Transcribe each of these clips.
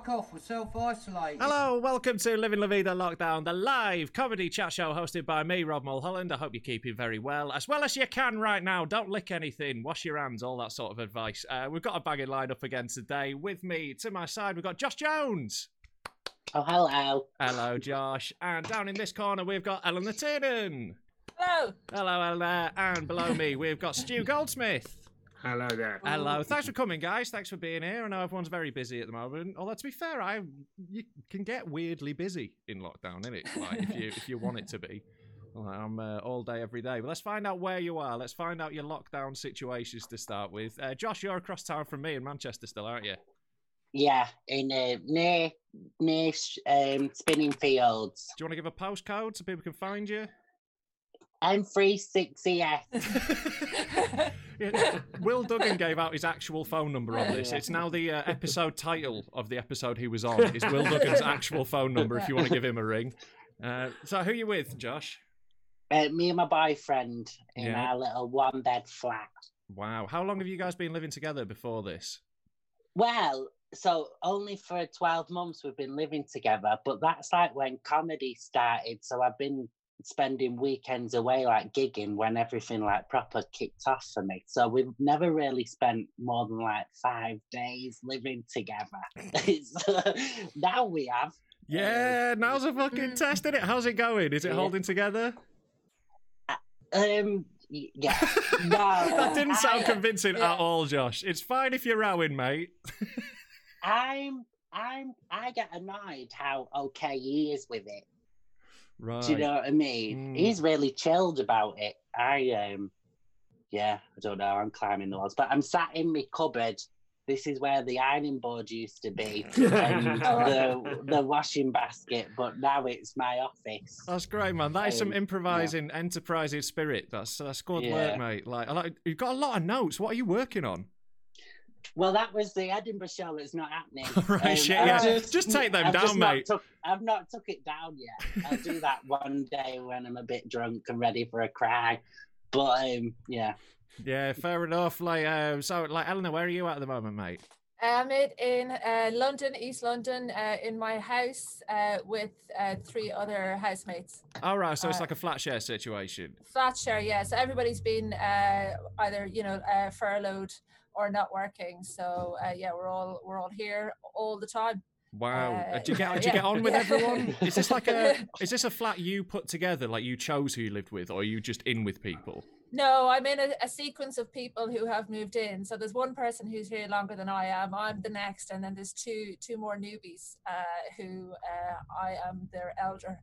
fuck off. We're self-isolated. Hello, welcome to Living La Vida Lockdown, the live comedy chat show hosted by me, Rob Mulholland. I hope you're keeping very well as you can right now. Don't lick anything, wash your hands, all that sort of advice. We've got a banging lineup again today. With me, to my side, we've got Josh Jones. Oh, hello. Hello, Josh. And down in this corner, we've got Eleanor Tiernan. Hello. Hello, Eleanor. And below me, we've got Stu Goldsmith. Hello there. Hello. Thanks for coming, guys. Thanks for being here. I know everyone's very busy at the moment. Although, to be fair, you can get weirdly busy in lockdown, innit? Like, if you want it to be. Like, I'm all day, every day. But let's find out where you are. Let's find out your lockdown situations to start with. Josh, you're across town from me in Manchester still, aren't you? Yeah, in near Spinning Fields. Do you want to give a postcode so people can find you? M36EF. Yeah, Will Duggan gave out his actual phone number on this. It's now the episode title of the episode he was on. Is Will Duggan's actual phone number if you want to give him a ring. So who are you with, Josh? Me and my boyfriend in our little one-bed flat. Wow. How long have you guys been living together before this? Well, so only for 12 months we've been living together, but that's like when comedy started. So I've been spending weekends away, like gigging, when everything like proper kicked off for me. So we've never really spent more than like 5 days living together. Now we have. Yeah, now's a fucking test, isn't it? How's it going? Is it holding together? Yeah. No, that didn't sound convincing at all, Josh. It's fine if you're rowing, mate. I get annoyed how okay he is with it. Right. Do you know what I mean? He's really chilled about it. I don't know. I'm climbing the walls, but I'm sat in my cupboard. This is where the ironing board used to be, and the washing basket. But now it's my office. That's great, man. That is some improvising, enterprising spirit. That's good work, mate. Like, you've got a lot of notes. What are you working on? Well, that was the Edinburgh show that's not happening. Right, shit, yeah. Just take them down, mate. I've not took it down yet. I'll do that one day when I'm a bit drunk and ready for a cry. But, yeah. Yeah, fair enough. So, Eleanor, where are you at the moment, mate? I'm in London, East London, in my house with 3 other housemates. All right, so it's like a flat share situation. Flat share, yeah. So everybody's been either, furloughed or not working. So we're all here all the time. Wow. Do you get on with everyone? Is this a flat you put together, like you chose who you lived with, or are you just in with people? No, I'm in a sequence of people who have moved in. So there's one person who's here longer than I am. I'm the next, and then there's two more newbies who I am their elder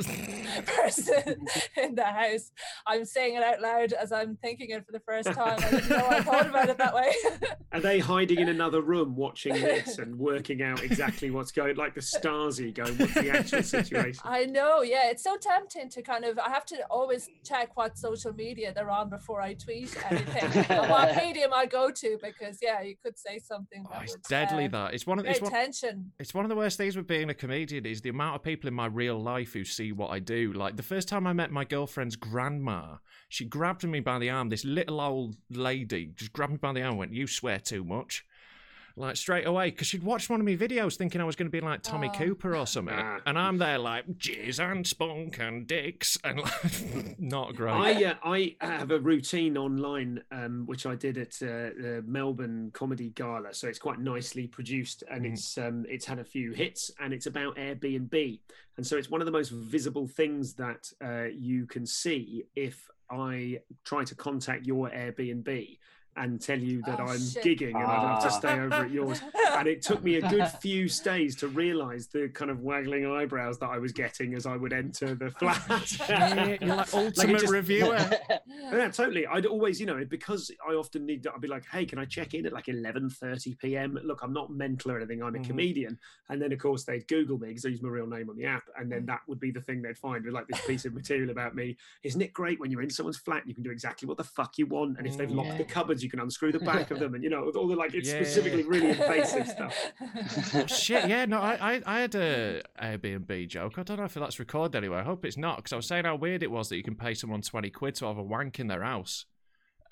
person in the house. I'm saying it out loud as I'm thinking it for the first time. I didn't know I thought about it that way. Are they hiding in another room watching this and working out exactly what's going, like the Stasi going, what's the actual situation? I know, yeah. It's so tempting to I have to always check what social media they're on before I tweet anything and what medium I go to, because you could say something that it's deadly. That it's one of tension. It's one of the worst things with being a comedian is the amount of people in my real life who see what I do. Like the first time I met my girlfriend's grandma, she grabbed me by the arm. This little old lady just grabbed me by the arm and went, "You swear too much." Like straight away, because she'd watched one of my videos thinking I was going to be like Tommy Cooper or something, and I'm there like jizz and spunk and dicks and like, not great. I have a routine online which I did at the Melbourne Comedy Gala, so it's quite nicely produced, and it's had a few hits, and it's about Airbnb, and so it's one of the most visible things that you can see if I try to contact your Airbnb and tell you that I'm gigging and I'd love to stay over at yours. And it took me a good few stays to realise the kind of waggling eyebrows that I was getting as I would enter the flat. You're like ultimate reviewer. Yeah, totally. I'd always, because I often need to, I'd be like, hey, can I check in at like 11:30 p.m? Look, I'm not mental or anything. I'm a comedian. And then, of course, they'd Google me because I use my real name on the app. And then that would be the thing they'd find with like this piece of material about me. Isn't it great when you're in someone's flat and you can do exactly what the fuck you want? And if they've locked the cupboards, you can unscrew the back of them, and all the like, it's specifically really invasive stuff. Shit, yeah, no, I had a Airbnb joke. I don't know if that's recorded anyway. I hope it's not, because I was saying how weird it was that you can pay someone 20 quid to have a wank in their house.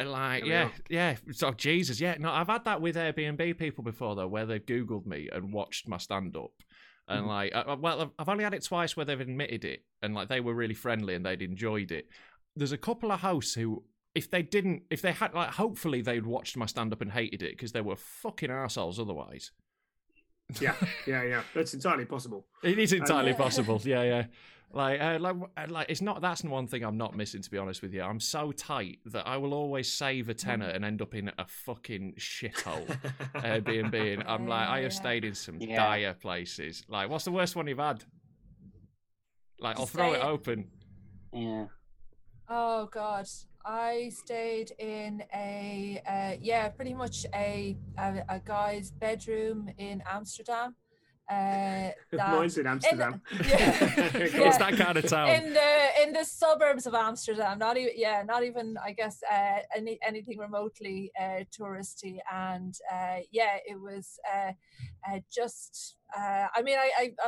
Like, There we yeah. So Jesus, yeah. No, I've had that with Airbnb people before though, where they've Googled me and watched my stand-up, and like, I've only had it twice where they've admitted it, and like they were really friendly and they'd enjoyed it. There's a couple of hosts who, if they had, like, hopefully they'd watched my stand-up and hated it because they were fucking arseholes otherwise. Yeah. That's entirely possible. It is entirely possible. Yeah. Like it's not. That's one thing I'm not missing, to be honest with you. I'm so tight that I will always save a tenner and end up in a fucking shithole Airbnb. And I'm like, I have stayed in some dire places. Like, what's the worst one you've had? Like, I'll throw it open. Yeah. Oh God, I stayed in pretty much a guy's bedroom in Amsterdam. Mine's in Amsterdam. It's that kind of town. In the suburbs of Amsterdam, not even I guess anything remotely touristy, and it was just. I mean,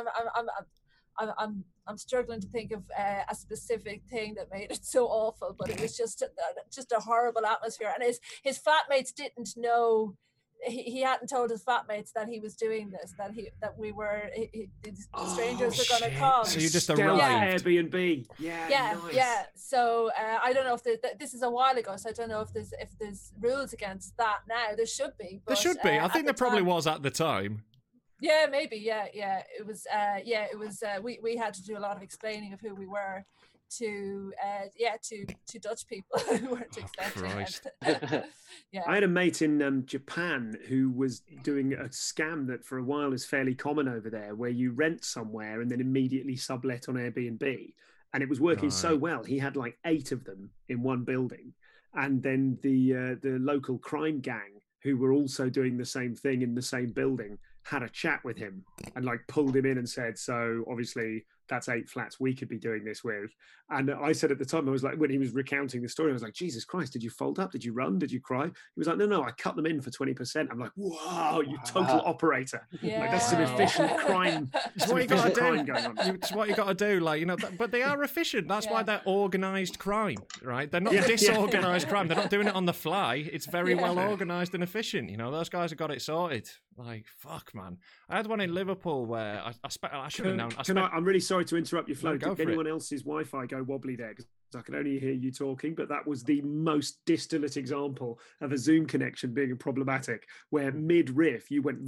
I'm struggling to think of a specific thing that made it so awful, but it was just a horrible atmosphere, and his flatmates didn't know. He hadn't told his flatmates that he was doing this, that strangers were going to come. So you just arrived. Airbnb. Yeah. Yeah. So I don't know if this is a while ago, so I don't know if there's rules against that now. There should be. But, there should be. I think there probably was at the time. Yeah, maybe. Yeah. It was. It was. We had to do a lot of explaining of who we were to Dutch people who weren't expecting it. Yeah. I had a mate in Japan who was doing a scam that for a while is fairly common over there, where you rent somewhere and then immediately sublet on Airbnb, and it was working so well. He had like 8 of them in one building, and then the local crime gang, who were also doing the same thing in the same building, had a chat with him and like pulled him in and said, so obviously that's 8 flats we could be doing this with. And I said at the time, I was like, when he was recounting the story, I was like, Jesus Christ, did you fold up? Did you run? Did you cry? He was like, no, I cut them in for 20%. I'm like, whoa, you total operator. Yeah. Like, that's some efficient crime. It's what you got to do. It's what you got to do. Like, but they are efficient. That's why they're organised crime, right? They're not disorganised crime. They're not doing it on the fly. It's very well organised and efficient. Those guys have got it sorted. Like, fuck, man. I had one in Liverpool where I should have known. I'm really sorry to interrupt you, Flo. No, Did anyone else's Wi-Fi go wobbly there? Because I could only hear you talking, but that was the most distillate example of a Zoom connection being problematic, where mid-riff you went,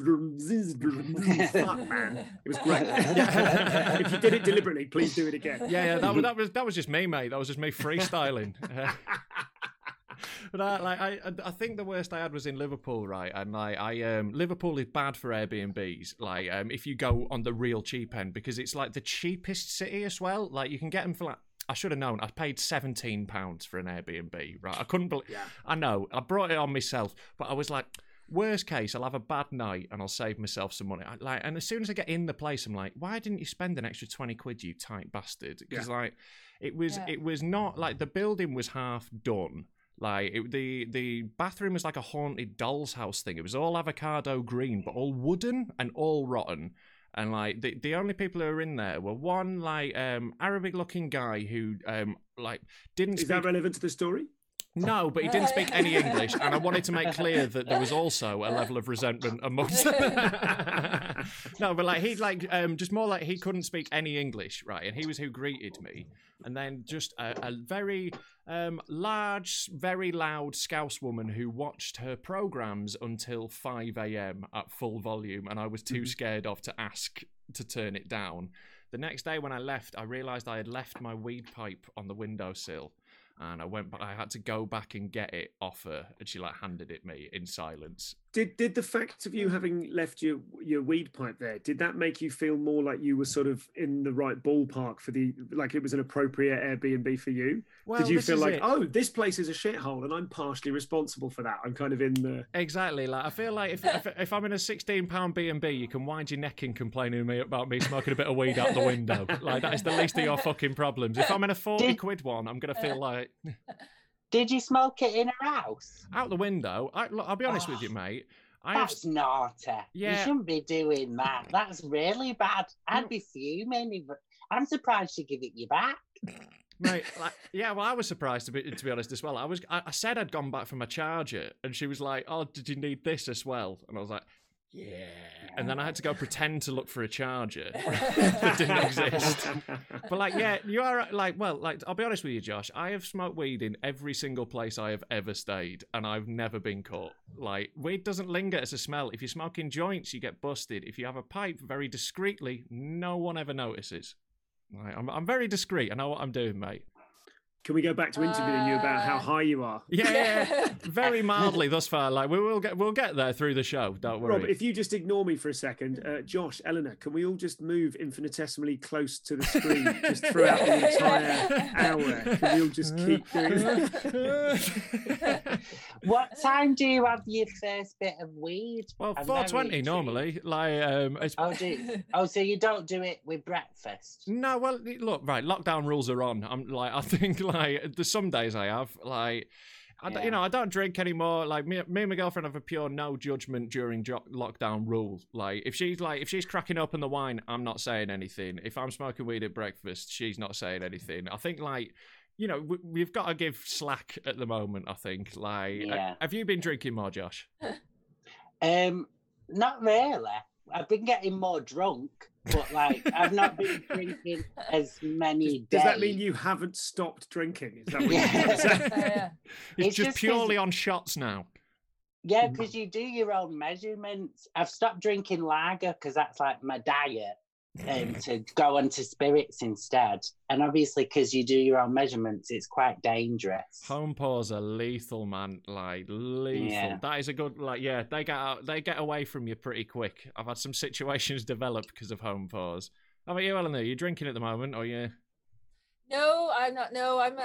fuck, man. It was great. If you did it deliberately, please do it again. Yeah, that was just me, mate. That was just me freestyling. But I think the worst I had was in Liverpool, right? And Liverpool is bad for Airbnbs. Like, if you go on the real cheap end, because it's like the cheapest city as well. Like, you can get them for like, I should have known. I paid £17 for an Airbnb, right? I couldn't believe. Yeah. I know. I brought it on myself, but I was like, worst case, I'll have a bad night and I'll save myself some money. And as soon as I get in the place, I'm like, why didn't you spend an extra 20 quid, you tight bastard? Because it was not like the building was half done. Like, the bathroom was like a haunted doll's house thing. It was all avocado green, but all wooden and all rotten. And like the only people who were in there were one like Arabic-looking guy who didn't. Is that relevant to the story? No, but he didn't speak any English, and I wanted to make clear that there was also a level of resentment amongst. No, but like just more like he couldn't speak any English, right? And he was who greeted me, and then just a very large, very loud Scouse woman who watched her programs until 5 a.m. at full volume, and I was too scared of to ask to turn it down. The next day when I left, I realised I had left my weed pipe on the windowsill. And I had to go back and get it off her, and she handed it me in silence. Did the fact of you having left your weed pipe there, did that make you feel more like you were sort of in the right ballpark for it was an appropriate Airbnb for you? Well, did you feel like, oh, this place is a shithole and I'm partially responsible for that? I'm kind of in the... Exactly. Like, I feel like if I'm in a £16 B&B, you can wind your neck in complaining to me about me smoking a bit of weed out the window. Like, that is the least of your fucking problems. If I'm in a 40 quid one, I'm going to feel like... Did you smoke it in her house? Out the window. I'll be honest with you, mate. That's naughty. Yeah. You shouldn't be doing that. That's really bad. I'd be fuming. I'm surprised she gave it you back. Mate, like, yeah, well, I was surprised to be honest as well. I said I'd gone back for my charger, and she was like, "Oh, did you need this as well?" And I was like, "Yeah." And then I had to go pretend to look for a charger that didn't exist. But like, yeah, you are like, well, like, I'll be honest with you, Josh. I have smoked weed in every single place I have ever stayed, and I've never been caught. Like, weed doesn't linger as a smell. If you're smoking joints, you get busted. If you have a pipe very discreetly, no one ever notices. Like, I'm very discreet. I know what I'm doing, mate. Can we go back to interviewing you about how high you are? Yeah, very mildly thus far. Like we'll get there through the show. Don't worry. Rob, if you just ignore me for a second, Josh, Eleanor, can we all just move infinitesimally close to the screen just throughout the entire hour? Can we all just keep doing that? What time do you have your first bit of weed? Well, I'm 4:20 very normally. Like, so you don't do it with breakfast? no. Well, look, right. Lockdown rules are on. I think like there's some days I have like. I don't drink anymore. Like me and my girlfriend have a pure no judgment during lockdown rule. Like if she's cracking open the wine, I'm not saying anything. If I'm smoking weed at breakfast, she's not saying anything. I think like, we've got to give slack at the moment. I think like, have you been drinking more, Josh? Not really. I've been getting more drunk, but like I've not been drinking as many days. Does that mean you haven't stopped drinking? Is that what you're trying to say? It's just purely on shots now. Yeah, because you do your own measurements. I've stopped drinking lager because that's like my diet, to go on to spirits instead. And obviously, because you do your own measurements, it's quite dangerous. Home pours are lethal, man. Like lethal. Yeah. That is a good. Like, yeah, they get away from you pretty quick. I've had some situations develop because of home pours. How about you, Eleanor? Are you drinking at the moment, or you? No, I'm not. No, I'm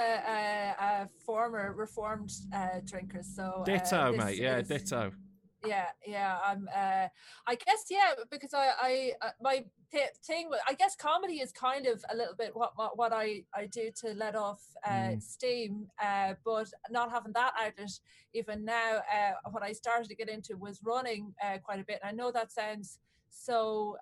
a former reformed drinker. So ditto, mate. Yeah, ditto. Yeah. I'm. I guess because I my thing. I guess comedy is kind of a little bit what I do to let off steam. But not having that outlet even now. What I started to get into was running quite a bit. And I know that sounds so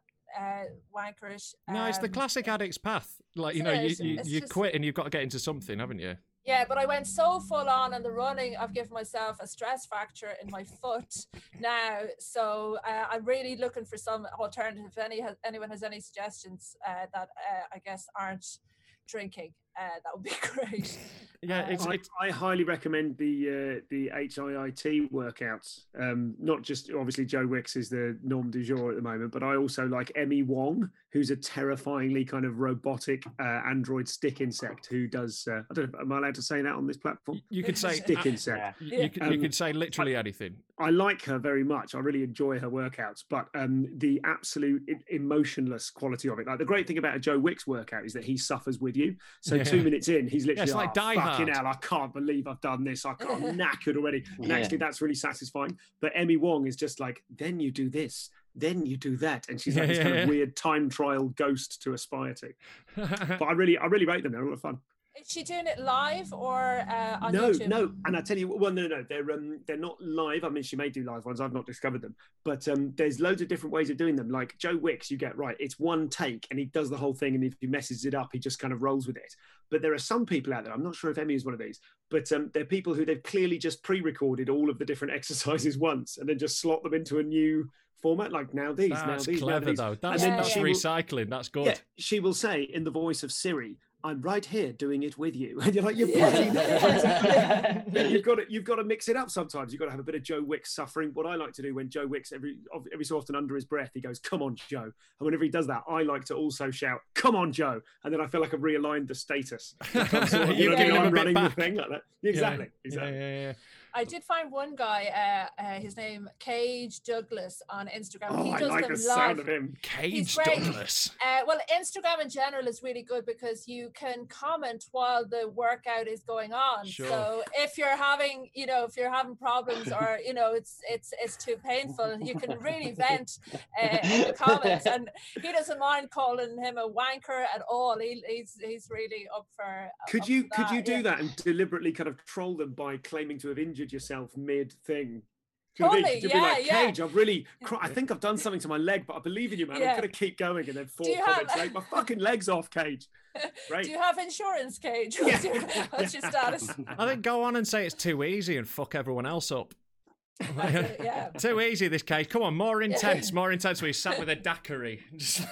wankerish. No, it's the classic addict's path. Like you quit and you've got to get into something, haven't you? Yeah, but I went so full on the running, I've given myself a stress fracture in my foot now. So I'm really looking for some alternative. If anyone has any suggestions that I guess aren't drinking, that would be great. Yeah, I highly recommend the HIIT workouts. Not just obviously Joe Wicks is the norm du jour at the moment, but I also like Emmy Wong, who's a terrifyingly kind of robotic android stick insect who does. I don't know. Am I allowed to say that on this platform? You could say stick insect. You could say literally anything. I like her very much. I really enjoy her workouts, but the absolute emotionless quality of it. Like the great thing about a Joe Wicks workout is that he suffers with you. So 2 minutes in, he's literally it's like Die Hard. Fucking hell, I can't believe I've done this. I'm knackered already. And actually, that's really satisfying. But Emmy Wong is just like, then you do this, then you do that, and she's like this kind of weird time trial ghost to aspire to. But I really rate them. They're a lot of fun. Is she doing it live or on No, YouTube? no. And I tell you, well, no. They're not live. I mean, she may do live ones. I've not discovered them. But there's loads of different ways of doing them. Like Joe Wicks, you get right. It's one take, and he does the whole thing. And if he messes it up, he just kind of rolls with it. But there are some people out there. I'm not sure if Emmy is one of these. But they're people who they've clearly just pre-recorded all of the different exercises once, and then just slot them into a new format. Like now these, that's now these, clever, now these. though. That's recycling. That's good. Yeah, she will say in the voice of Siri, I'm right here doing it with you. And you're like, you're bloody you've got to mix it up sometimes. You've got to have a bit of Joe Wicks suffering. What I like to do when Joe Wicks, every so often under his breath, he goes, come on, Joe. And whenever he does that, I like to also shout, come on, Joe. And then I feel like I've realigned the status. Like You're giving him a bit back. The thing like that. Exactly. Yeah. I did find one guy, his name Cage Douglas on Instagram. Oh, he I does like them the live. sound of him. Cage Douglas. Well, Instagram in general is really good because you can comment while the workout is going on. Sure. So if you're having, if you're having problems or it's too painful, you can really vent in the comments. And he doesn't mind calling him a wanker at all. He's really up for. Could you do that and deliberately kind of troll them by claiming to have injured yourself mid thing? Totally, You'll be like, yeah. Cage, I've really, I think I've done something to my leg, but I believe in you, man. I'm going to keep going. And then 4 comments later, my fucking leg's off, Cage. Right. Do you have insurance, Cage? What's your status? I think go on and say it's too easy and fuck everyone else up. Yeah. Too easy, this Cage. Come on, more intense. Where he's sat with a daiquiri.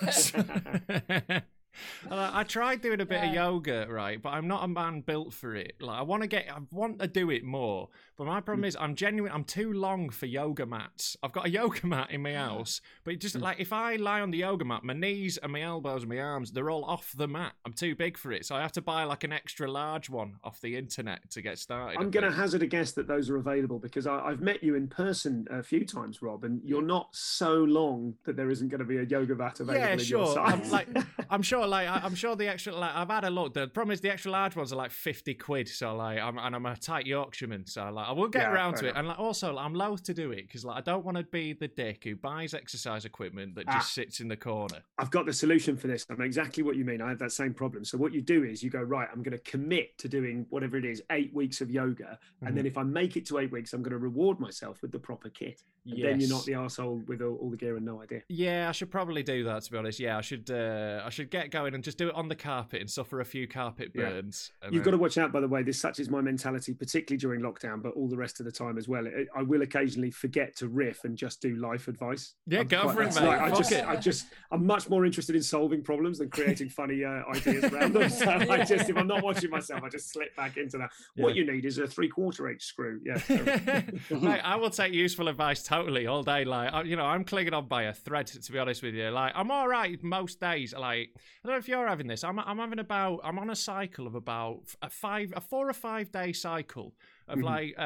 I tried doing a bit of yoga, right? But I'm not a man built for it. Like I want to do it more. But my problem is I'm too long for yoga mats. I've got a yoga mat in my house, but it just like if I lie on the yoga mat, my knees and my elbows and my arms, they're all off the mat. I'm too big for it. So I have to buy like an extra large one off the internet to get started. I'm going to hazard a guess that those are available because I've met you in person a few times, Rob, and you're not so long that there isn't going to be a yoga mat available in your size. I'm sure the extra. Like, I've had a look. The problem is the extra large ones are like 50 quid. So like, I'm a tight Yorkshireman. So like, I will get around to it. And like, also, I'm loath to do it because like, I don't want to be the dick who buys exercise equipment that just sits in the corner. I've got the solution for this. I know exactly what you mean. I have that same problem. So what you do is you go, right, I'm going to commit to doing whatever it is, 8 weeks of yoga. And then if I make it to 8 weeks, I'm going to reward myself with the proper kit. And then you're not the arsehole with all the gear and no idea. Yeah, I should probably do that, to be honest. Yeah, I should get going and just do it on the carpet and suffer a few carpet burns. Yeah. You've got to watch out, by the way. Such is my mentality, particularly during lockdown, but all the rest of the time as well. I will occasionally forget to riff and just do life advice. Yeah, go for it, mate. I'm much more interested in solving problems than creating funny ideas around them. So if I'm not watching myself, I just slip back into that. Yeah. What you need is a 3/4 H screw. Yeah. Mate, I will take useful advice totally all day. Like, I'm clinging on by a thread, to be honest with you. Like, I'm all right most days. Like, I don't know if you're having this. I'm on a cycle of about a 4 or 5 day cycle of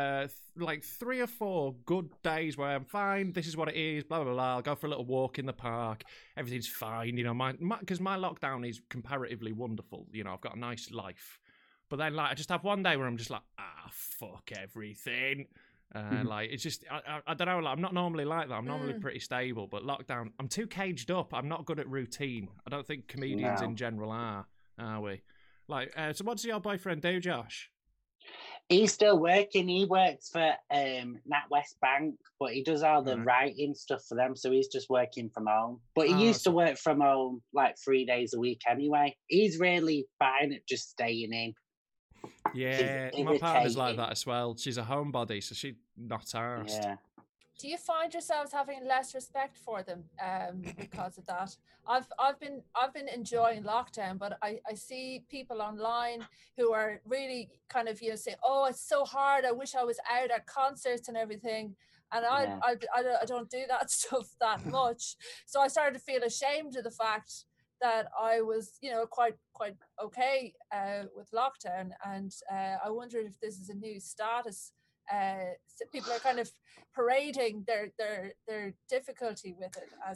like 3 or 4 good days where I'm fine. This is what it is. Blah blah blah. I'll go for a little walk in the park. Everything's fine. Because my lockdown is comparatively wonderful. I've got a nice life. But then like I just have one day where I'm just like, fuck everything. Like it's just I don't know. Like, I'm not normally like that. I'm normally pretty stable, but lockdown, I'm too caged up. I'm not good at routine. I don't think comedians in general are we? Like, so what does your boyfriend do, Josh? He's still working. He works for NatWest Bank, but he does all the writing stuff for them. So he's just working from home. But he used to work from home like 3 days a week anyway. He's really fine at just staying in. Yeah, my partner's like that as well. She's a homebody, so she's not arsed. Yeah. Do you find yourselves having less respect for them because of that? I've been enjoying lockdown, but I see people online who are really kind of saying, "Oh, it's so hard. I wish I was out at concerts and everything." And I don't do that stuff that much, so I started to feel ashamed of the fact that I was, quite okay with lockdown, and I wondered if this is a new status. So people are kind of parading their difficulty with it as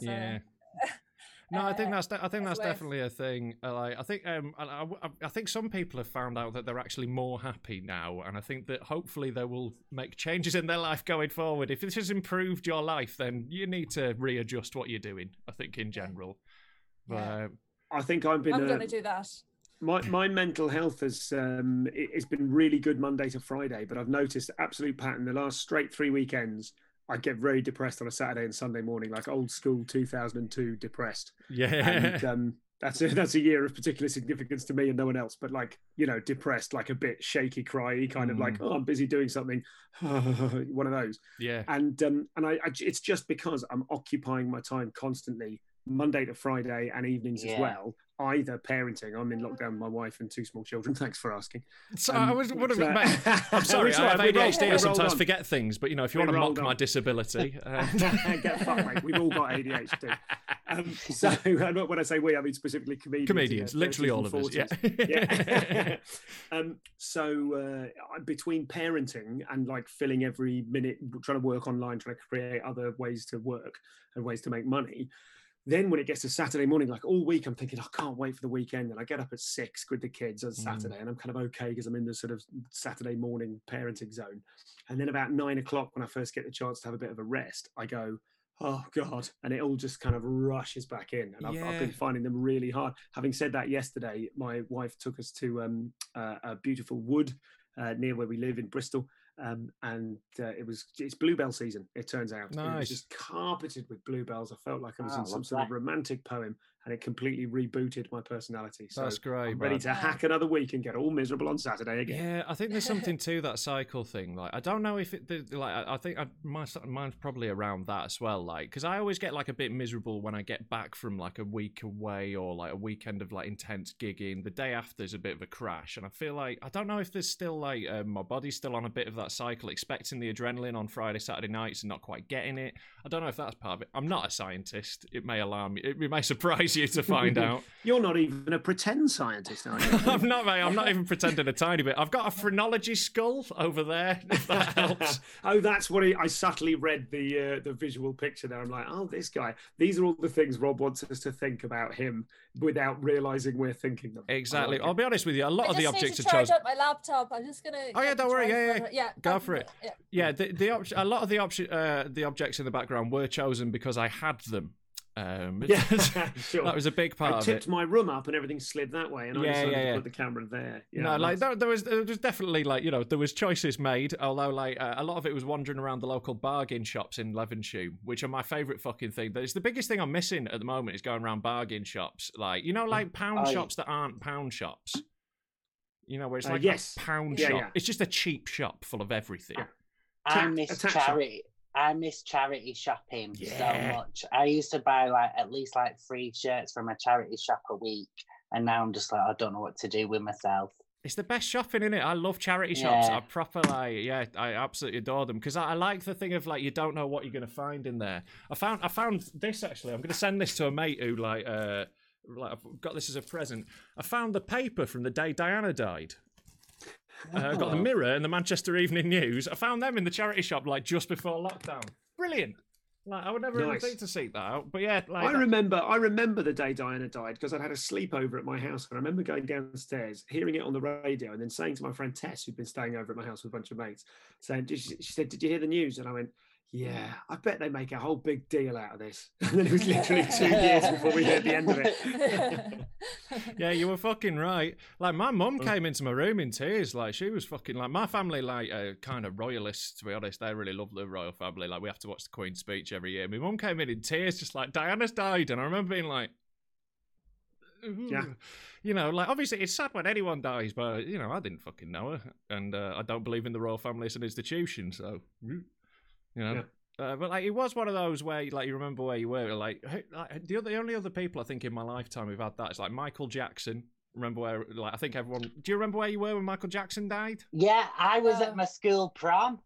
No, I think that's definitely a thing. I think some people have found out that they're actually more happy now, and I think that hopefully they will make changes in their life going forward. If this has improved your life, then you need to readjust what you're doing. I think in general. But, I think I'm going to do that. My mental health it's been really good Monday to Friday, but I've noticed absolute pattern. The last straight 3 weekends, I get very depressed on a Saturday and Sunday morning, like old school 2002 depressed. Yeah, and that's a year of particular significance to me and no one else. But like depressed, like a bit shaky, cryy, kind of like, oh, I'm busy doing something, one of those. Yeah, and I it's just because I'm occupying my time constantly, Monday to Friday and evenings as well. Either parenting, I'm in lockdown with my wife and 2 small children. Thanks for asking. So I'm sorry, I have ADHD. I sometimes forget things, but if you want to mock my disability, get fucked, mate. We've all got ADHD. So when I say we, I mean specifically comedians. Literally all of us. Yeah. So between parenting and like filling every minute, trying to work online, trying to create other ways to work and ways to make money. Then when it gets to Saturday morning, like all week, I'm thinking, I can't wait for the weekend. And I get up at 6 with the kids on Saturday, and I'm kind of okay because I'm in the sort of Saturday morning parenting zone. And then about 9 o'clock, when I first get the chance to have a bit of a rest, I go, oh God. And it all just kind of rushes back in. And I've been finding them really hard. Having said that, yesterday, my wife took us to a beautiful wood near where we live in Bristol. It's bluebell season. It turns out It was Nice. just carpeted with bluebells. I felt like I was Oh, in some love sort of that. romantic poem, and it completely rebooted my personality. So That's great, I'm ready man. to hack another week and get all miserable on Saturday again. Yeah, I think there's something to that cycle thing. Like, I don't know if I think mine's probably around that as well. Like, because I always get like a bit miserable when I get back from like a week away or like a weekend of like intense gigging. The day after is a bit of a crash, and I feel like I don't know if there's still like my body's still on a bit of that cycle, expecting the adrenaline on Friday, Saturday nights, and not quite getting it. I don't know if that's part of it. I'm not a scientist. It may alarm you. It may surprise you to find out. You're not even a pretend scientist, are you? I'm not, mate. I'm not even pretending a tiny bit. I've got a phrenology skull over there, if that helps. Oh, that's what I subtly read the visual picture there. I'm like, oh, this guy. These are all the things Rob wants us to think about him without realising we're thinking them. Exactly. I like I'll it. be honest with you. A lot I of the just need objects to are charge chosen. up my laptop. I'm just gonna. Oh, yeah, don't worry. Yeah. Go for it. Yeah. Yeah, a lot of the objects in the background were chosen because I had them. Yeah, sure. That was a big part I of tipped it. my room up and everything slid that way, and I decided to put the camera there. Yeah, No, like nice. there was definitely like there was choices made. Although like a lot of it was wandering around the local bargain shops in Levenshulme, which are my favourite fucking thing. It's the biggest thing I'm missing at the moment is going around bargain shops, like like pound shops that aren't pound shops. Where it's like yes. a pound Yeah, shop. yeah. It's just a cheap shop full of everything. Yeah. I A miss tax shop. charity. I miss charity shopping Yeah. so much. I used to buy like at least like 3 shirts from a charity shop a week, and now I'm just like, I don't know what to do with myself. It's the best shopping, innit? I love charity shops. Yeah. I proper I absolutely adore them because I like the thing of like you don't know what you're gonna find in there. I found this actually. I'm gonna send this to a mate who like I've got this as a present. I found the paper from the day Diana died. I've got the Mirror and the Manchester Evening News. I found them in the charity shop like just before lockdown. Brilliant. Like I would never even Nice. think to seek that out. But yeah, like I remember the day Diana died because I'd had a sleepover at my house, and I remember going downstairs, hearing it on the radio, and then saying to my friend Tess, who'd been staying over at my house with a bunch of mates, saying, she said, "Did you hear the news?" And I went, "Yeah, I bet they make a whole big deal out of this." And then it was literally 2 years before we heard the end of it. Yeah, you were fucking right. Like, my mum came into my room in tears. Like, she was fucking, like, my family, like, kind of royalists, to be honest. They really love the royal family. Like, we have to watch the Queen's speech every year. My mum came in tears, just like, Diana's died. And I remember being like, ooh. Yeah. Like, obviously, it's sad when anyone dies, but, I didn't fucking know her. And I don't believe in the royal family as an institution, so, Yeah. but like it was one of those where like you remember where you were like the only other people I think in my lifetime who've had that is like Michael Jackson. Remember where like I think everyone. Do you remember where you were when Michael Jackson died? Yeah, I was at my school prom.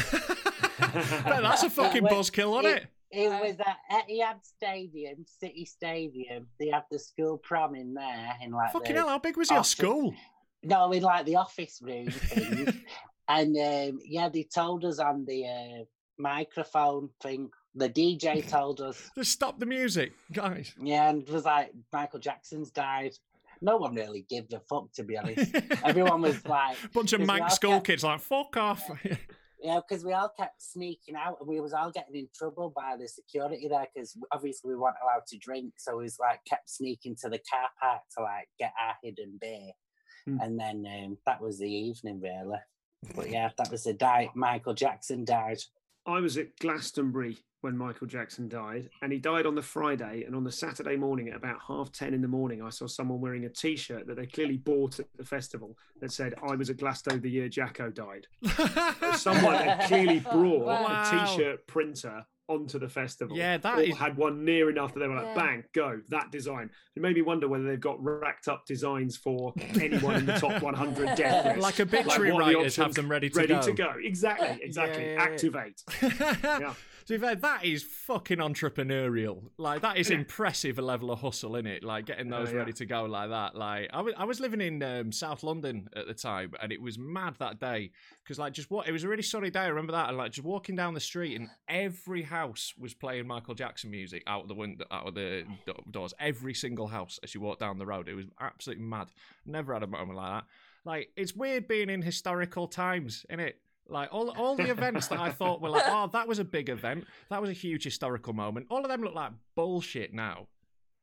Man, that's a fucking buzzkill, wasn't it? It was at Etihad Stadium, City Stadium. They had the school prom in there, in like Fucking the hell, how big was your office- school? No, in like the office room thing. And they told us on the microphone thing. The DJ told us, Just stop the music, guys. yeah, and it was like Michael Jackson's died. No one really gave a fuck, to be honest. Everyone was like, Bunch of 'cause we Manx all school kept- kids like fuck off. Yeah, because we all kept sneaking out, and we was all getting in trouble by the security there, because obviously we weren't allowed to drink, so we was like kept sneaking to the car park to like get our hidden beer, and then that was the evening really. But yeah, that was the day Michael Jackson died. I was at Glastonbury when Michael Jackson died, and he died on the Friday. And on the Saturday morning at about 10:30 in the morning, I saw someone wearing a T-shirt that they clearly bought at the festival that said, "I was at Glasgow the year Jacko died." Someone had clearly brought Wow. a T-shirt printer onto the festival. Yeah, that or is- had one near enough that they were like, Yeah. bang, go, that design. It made me wonder whether they've got racked up designs for anyone in the top 100 death list. Like obituary what are the writers have options? them ready to go. Exactly. Yeah. Activate. Yeah. To be fair, that is fucking entrepreneurial. Like, that is impressive a level of hustle, in it. Like, getting those yeah. ready to go like that. Like, I was living in South London at the time, and it was mad that day because, like, it was a really sunny day. I remember that, and like just walking down the street, and every house was playing Michael Jackson music out of the window, out of the doors. Every single house as you walk down the road, it was absolutely mad. Never had a moment like that. Like, it's weird being in historical times, innit? Like, all the events that I thought were like, oh, that was a big event. That was a huge historical moment. All of them look like bullshit now.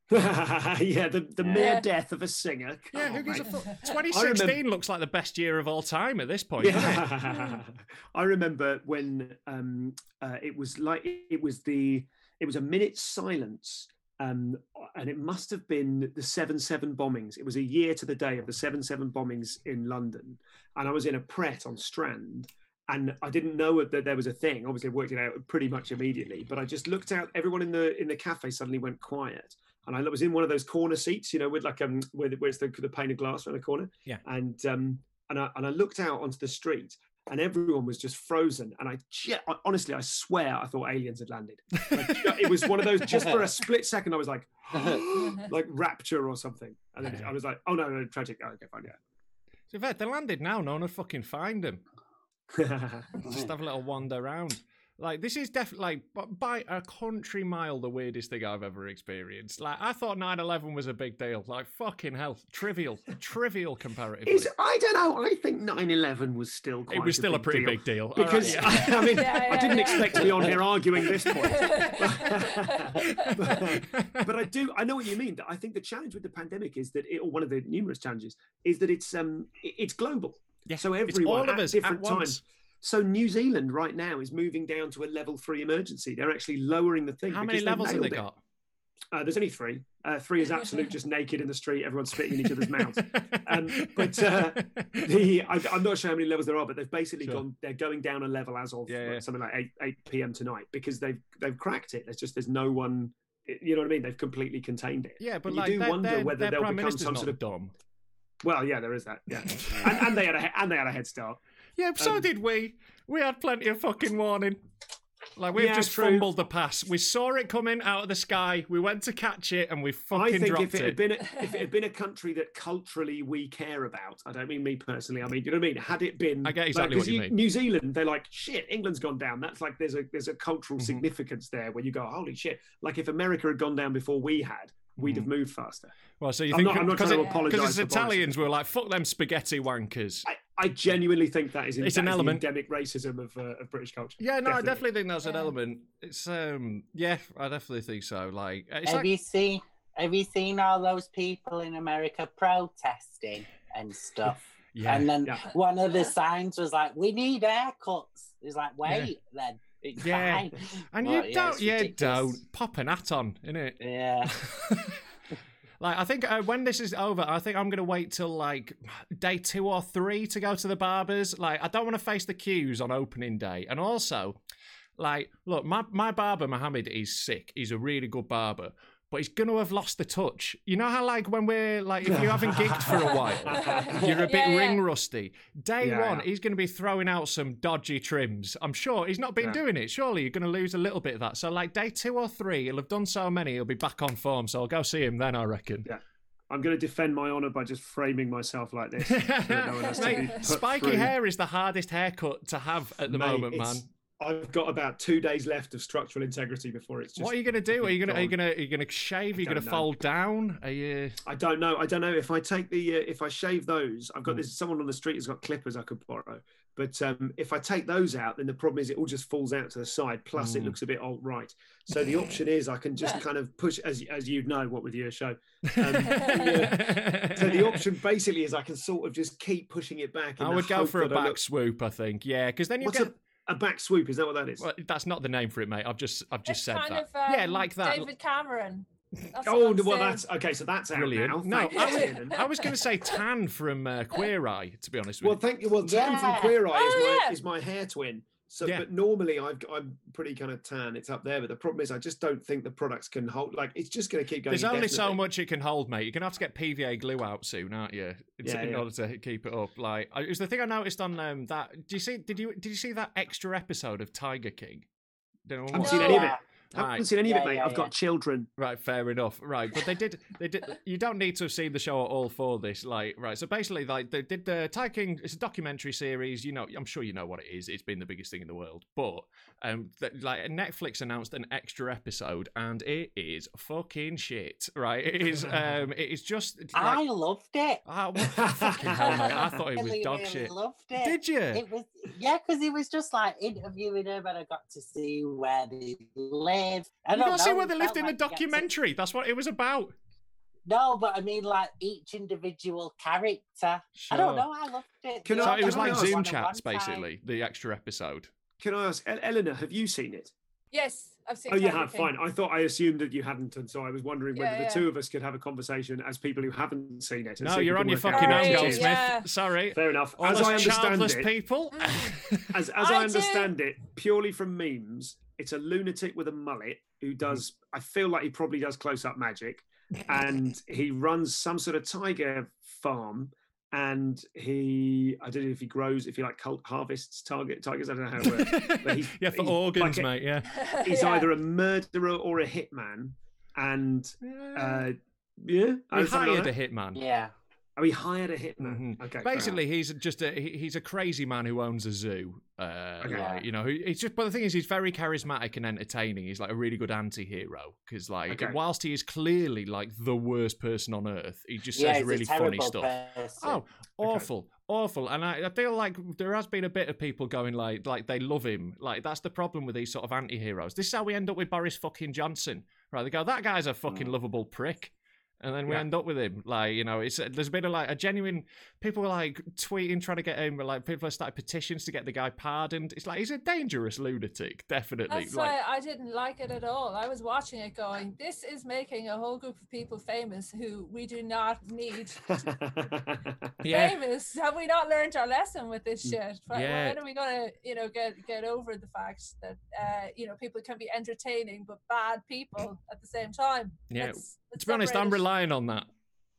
Yeah, the mere death of a singer. Yeah, who Oh, gives a mate. fuck? 2016 looks like the best year of all time at this point, doesn't it? Yeah. I remember when it was a minute's silence, and it must have been the 7/7 bombings. It was a year to the day of the 7/7 bombings in London, and I was in a Pret on Strand. And I didn't know that there was a thing. Obviously, I worked it out pretty much immediately. But I just looked out. Everyone in the cafe suddenly went quiet, and I was in one of those corner seats, with like where it's the pane of glass around the corner. Yeah. And I looked out onto the street, and everyone was just frozen. And honestly, I swear, I thought aliens had landed. Like, it was one of those. Just for a split second, I was like, like rapture or something. And then I was like, oh no, tragic. Oh, okay, fine, yeah. So in fact, they landed now. No one would fucking find them. Just have a little wander around. Like, this is definitely, like, by a country mile, the weirdest thing I've ever experienced. Like, I thought 9/11 was a big deal. Like, fucking hell, trivial comparatively. I don't know. I think 9/11 was still quite. It was still a pretty big deal because right, I mean, I didn't expect to be on here arguing this point. but I know what you mean. I think the challenge with the pandemic is that or one of the numerous challenges is that it's global. Yeah, so everyone all of at us different at times. So New Zealand right now is moving down to a level 3 emergency. They're actually lowering the thing. How many levels have they got? There's only 3. 3 is absolute, just naked in the street, everyone's spitting in each other's mouths. I'm not sure how many levels there are, but they've basically they're going down a level as of something like 8 p.m. tonight because they've cracked it. There's no one, you know what I mean? They've completely contained it. Yeah, but you do wonder whether they'll become some sort of dumb. Well, yeah, there is that. Yeah, and they had a head start. Yeah, so did we. We had plenty of fucking warning. Like, we've just fumbled the pass. We saw it coming out of the sky. We went to catch it, and we fucking dropped it. If it had been a country that culturally we care about, I don't mean me personally. I mean, you know what I mean? Had it been, I get exactly what you mean. New Zealand, they're like, shit, England's gone down. That's like there's a cultural significance there where you go, holy shit. Like if America had gone down before we had, we'd have moved faster. Well, so you think I'm not trying to apologise because it's Italians, we were like, fuck them spaghetti wankers. I genuinely think that is an element. The endemic racism of British culture. Yeah, no, I definitely think that's an element. It's yeah, I definitely think so. Like, have you seen all those people in America protesting and stuff? Yeah. And then one of the signs was like, "We need haircuts." It's like, wait, then it's fine. And but, you don't pop an hat on, innit? Yeah. Like, I think when this is over, I think I'm going to wait till, like, day 2 or 3 to go to the barbers. Like, I don't want to face the queues on opening day. And also, like, look, my barber, Mohammed, is sick. He's a really good barber. But he's going to have lost the touch. You know how, like, when we're, like, if you haven't gigged for a while, you're a bit ring rusty. Day one, he's going to be throwing out some dodgy trims. I'm sure he's not been doing it. Surely you're going to lose a little bit of that. So, like, day 2 or 3, he'll have done so many, he'll be back on form. So I'll go see him then, I reckon. Yeah. I'm going to defend my honour by just framing myself like this. Mate, spiky hair is the hardest haircut to have at the moment, man. I've got about 2 days left of structural integrity before it's just. What are you going to do? Are you going to shave? Are you going to fold down? Are you? I don't know. If I take if I shave those, I've got someone on the street has got clippers I could borrow. But if I take those out, then the problem is it all just falls out to the side. Plus, it looks a bit alt-right. So the option is I can just kind of push, as you know, what with your show. So the option basically is I can sort of just keep pushing it back. I would go for a back swoop, I think. Yeah, because then you get. A back swoop, is that what that is? Well, that's not the name for it, mate. I've just said kind that. Of, yeah, like that. David Cameron. That's okay. So that's out brilliant. Now. No, I was going to say Tan from Queer Eye. To be honest with you. Well, thank you. Well, Tan from Queer Eye is my hair twin. So, but normally I'm pretty kind of tan. It's up there, but the problem is I just don't think the products can hold. Like it's just going to keep going. There's only so much it can hold, mate. You're going to have to get PVA glue out soon, aren't you? In order to keep it up. Like, it was the thing I noticed on that. Did you see that extra episode of Tiger King? I haven't seen any of it. I haven't seen any of it, mate. I've got children. Right, fair enough. Right, but they did. You don't need to have seen the show at all for this. Like, right. So basically, like, they did the Tiger King. It's a documentary series. You know, I'm sure you know what it is. It's been the biggest thing in the world. But like, Netflix announced an extra episode, and it is fucking shit. Right? It is. It is just. Like, I loved it. What the fucking hell, mate? I thought it was dog shit. Loved it. Did you? It was because it was just like interviewing him, and I got to see where they live. live. I You don't gotta see know, where it they lived felt in the like you get to- documentary. That's what it was about. No, but I mean, like each individual character. I don't know. I loved it. Can They So I- all it was got like I on ask- Zoom at chats, one time. basically, the extra episode. Can I ask, Eleanor, have you seen it? Yes, I've seen. Oh, you Tiger have. King. Fine. I assumed that you hadn't, and so I was wondering whether Yeah, the yeah. two of us could have a conversation as people who haven't seen it. and No, see if you're we on can your work out fucking what own, it Sorry, is. Goldsmith. yeah. Sorry. Fair enough. All As those I understand childless it, people. as I I do. understand it, purely from memes, it's a lunatic with a mullet who does. I feel like he probably does close-up magic, and he runs some sort of tiger farm. And I don't know if he grows, if he like harvests tigers. I don't know how it works. But he's, Yeah, for he's organs, like mate. Yeah. He's Yeah. either a murderer or a hitman, and yeah, He something like hired a that. hitman. Yeah. Oh, he hired a hitman. Mhm. Okay, fair Basically, he's just he's a crazy man who owns a zoo. Okay. Like, you know, he's just. But the thing is, he's very charismatic and entertaining. He's like a really good anti-hero because, like, Okay. whilst he is clearly like the worst person on earth, he just Yeah, says he's really a funny terrible stuff. person. Oh, awful. And I feel like there has been a bit of people going like they love him. Like that's the problem with these sort of anti-heroes. This is how we end up with Boris fucking Johnson. Right? They go, that guy's a fucking lovable prick. And then we Yeah. end up with him, like, you know, there's been a genuine, people were like tweeting, trying to get him, like people have started petitions to get the guy pardoned. It's like, he's a dangerous lunatic, definitely. That's Like, why I didn't like it at all. I was watching it going, this is making a whole group of people famous who we do not need yeah, famous. Have we not learned our lesson with this shit? Yeah. When are we going to, get over the fact that, people can be entertaining but bad people at the same time? Yeah. Let's to be honest, I'm separate it. relying on that.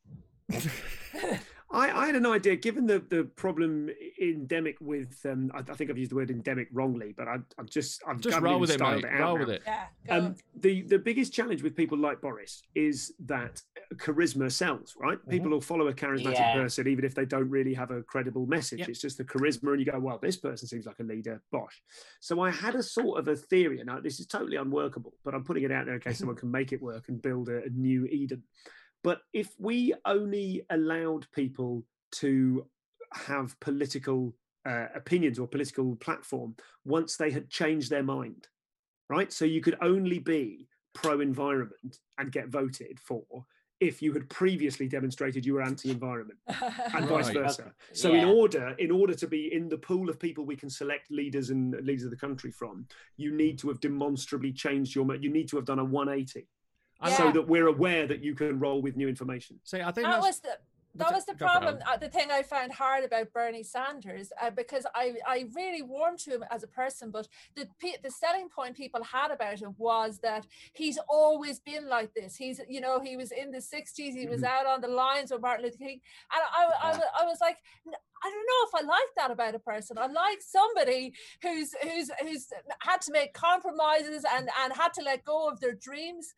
I had an idea, given the problem endemic with, I think I've used the word endemic wrongly, but I've Just haven't roll even with it, styled mate. out Roll now. with it. Yeah, go. The biggest challenge with people like Boris is that charisma sells, right? People will follow a charismatic Yeah. person even if they don't really have a credible message. Yep. It's just the charisma, and you go, well, this person seems like a leader, bosh. So I had a sort of a theory. Now, this is totally unworkable, but I'm putting it out there in case someone can make it work and build a new Eden. But if we only allowed people to have political opinions or political platform once they had changed their mind, right? So you could only be pro-environment and get voted for if you had previously demonstrated you were anti-environment, and vice Right. versa. So Yeah. in order to be in the pool of people we can select leaders and leaders of the country from, you need to have demonstrably changed you need to have done a 180. I So Yeah. that we're aware that you can roll with new information. See, I think that that's, was the Go for it, problem. The thing I found hard about Bernie Sanders, because I really warmed to him as a person, but the selling point people had about him was that he's always been like this. He's, he was in the 60s, he was out on the lines with Martin Luther King, and I was like, I don't know if I like that about a person. I like somebody who's had to make compromises and had to let go of their dreams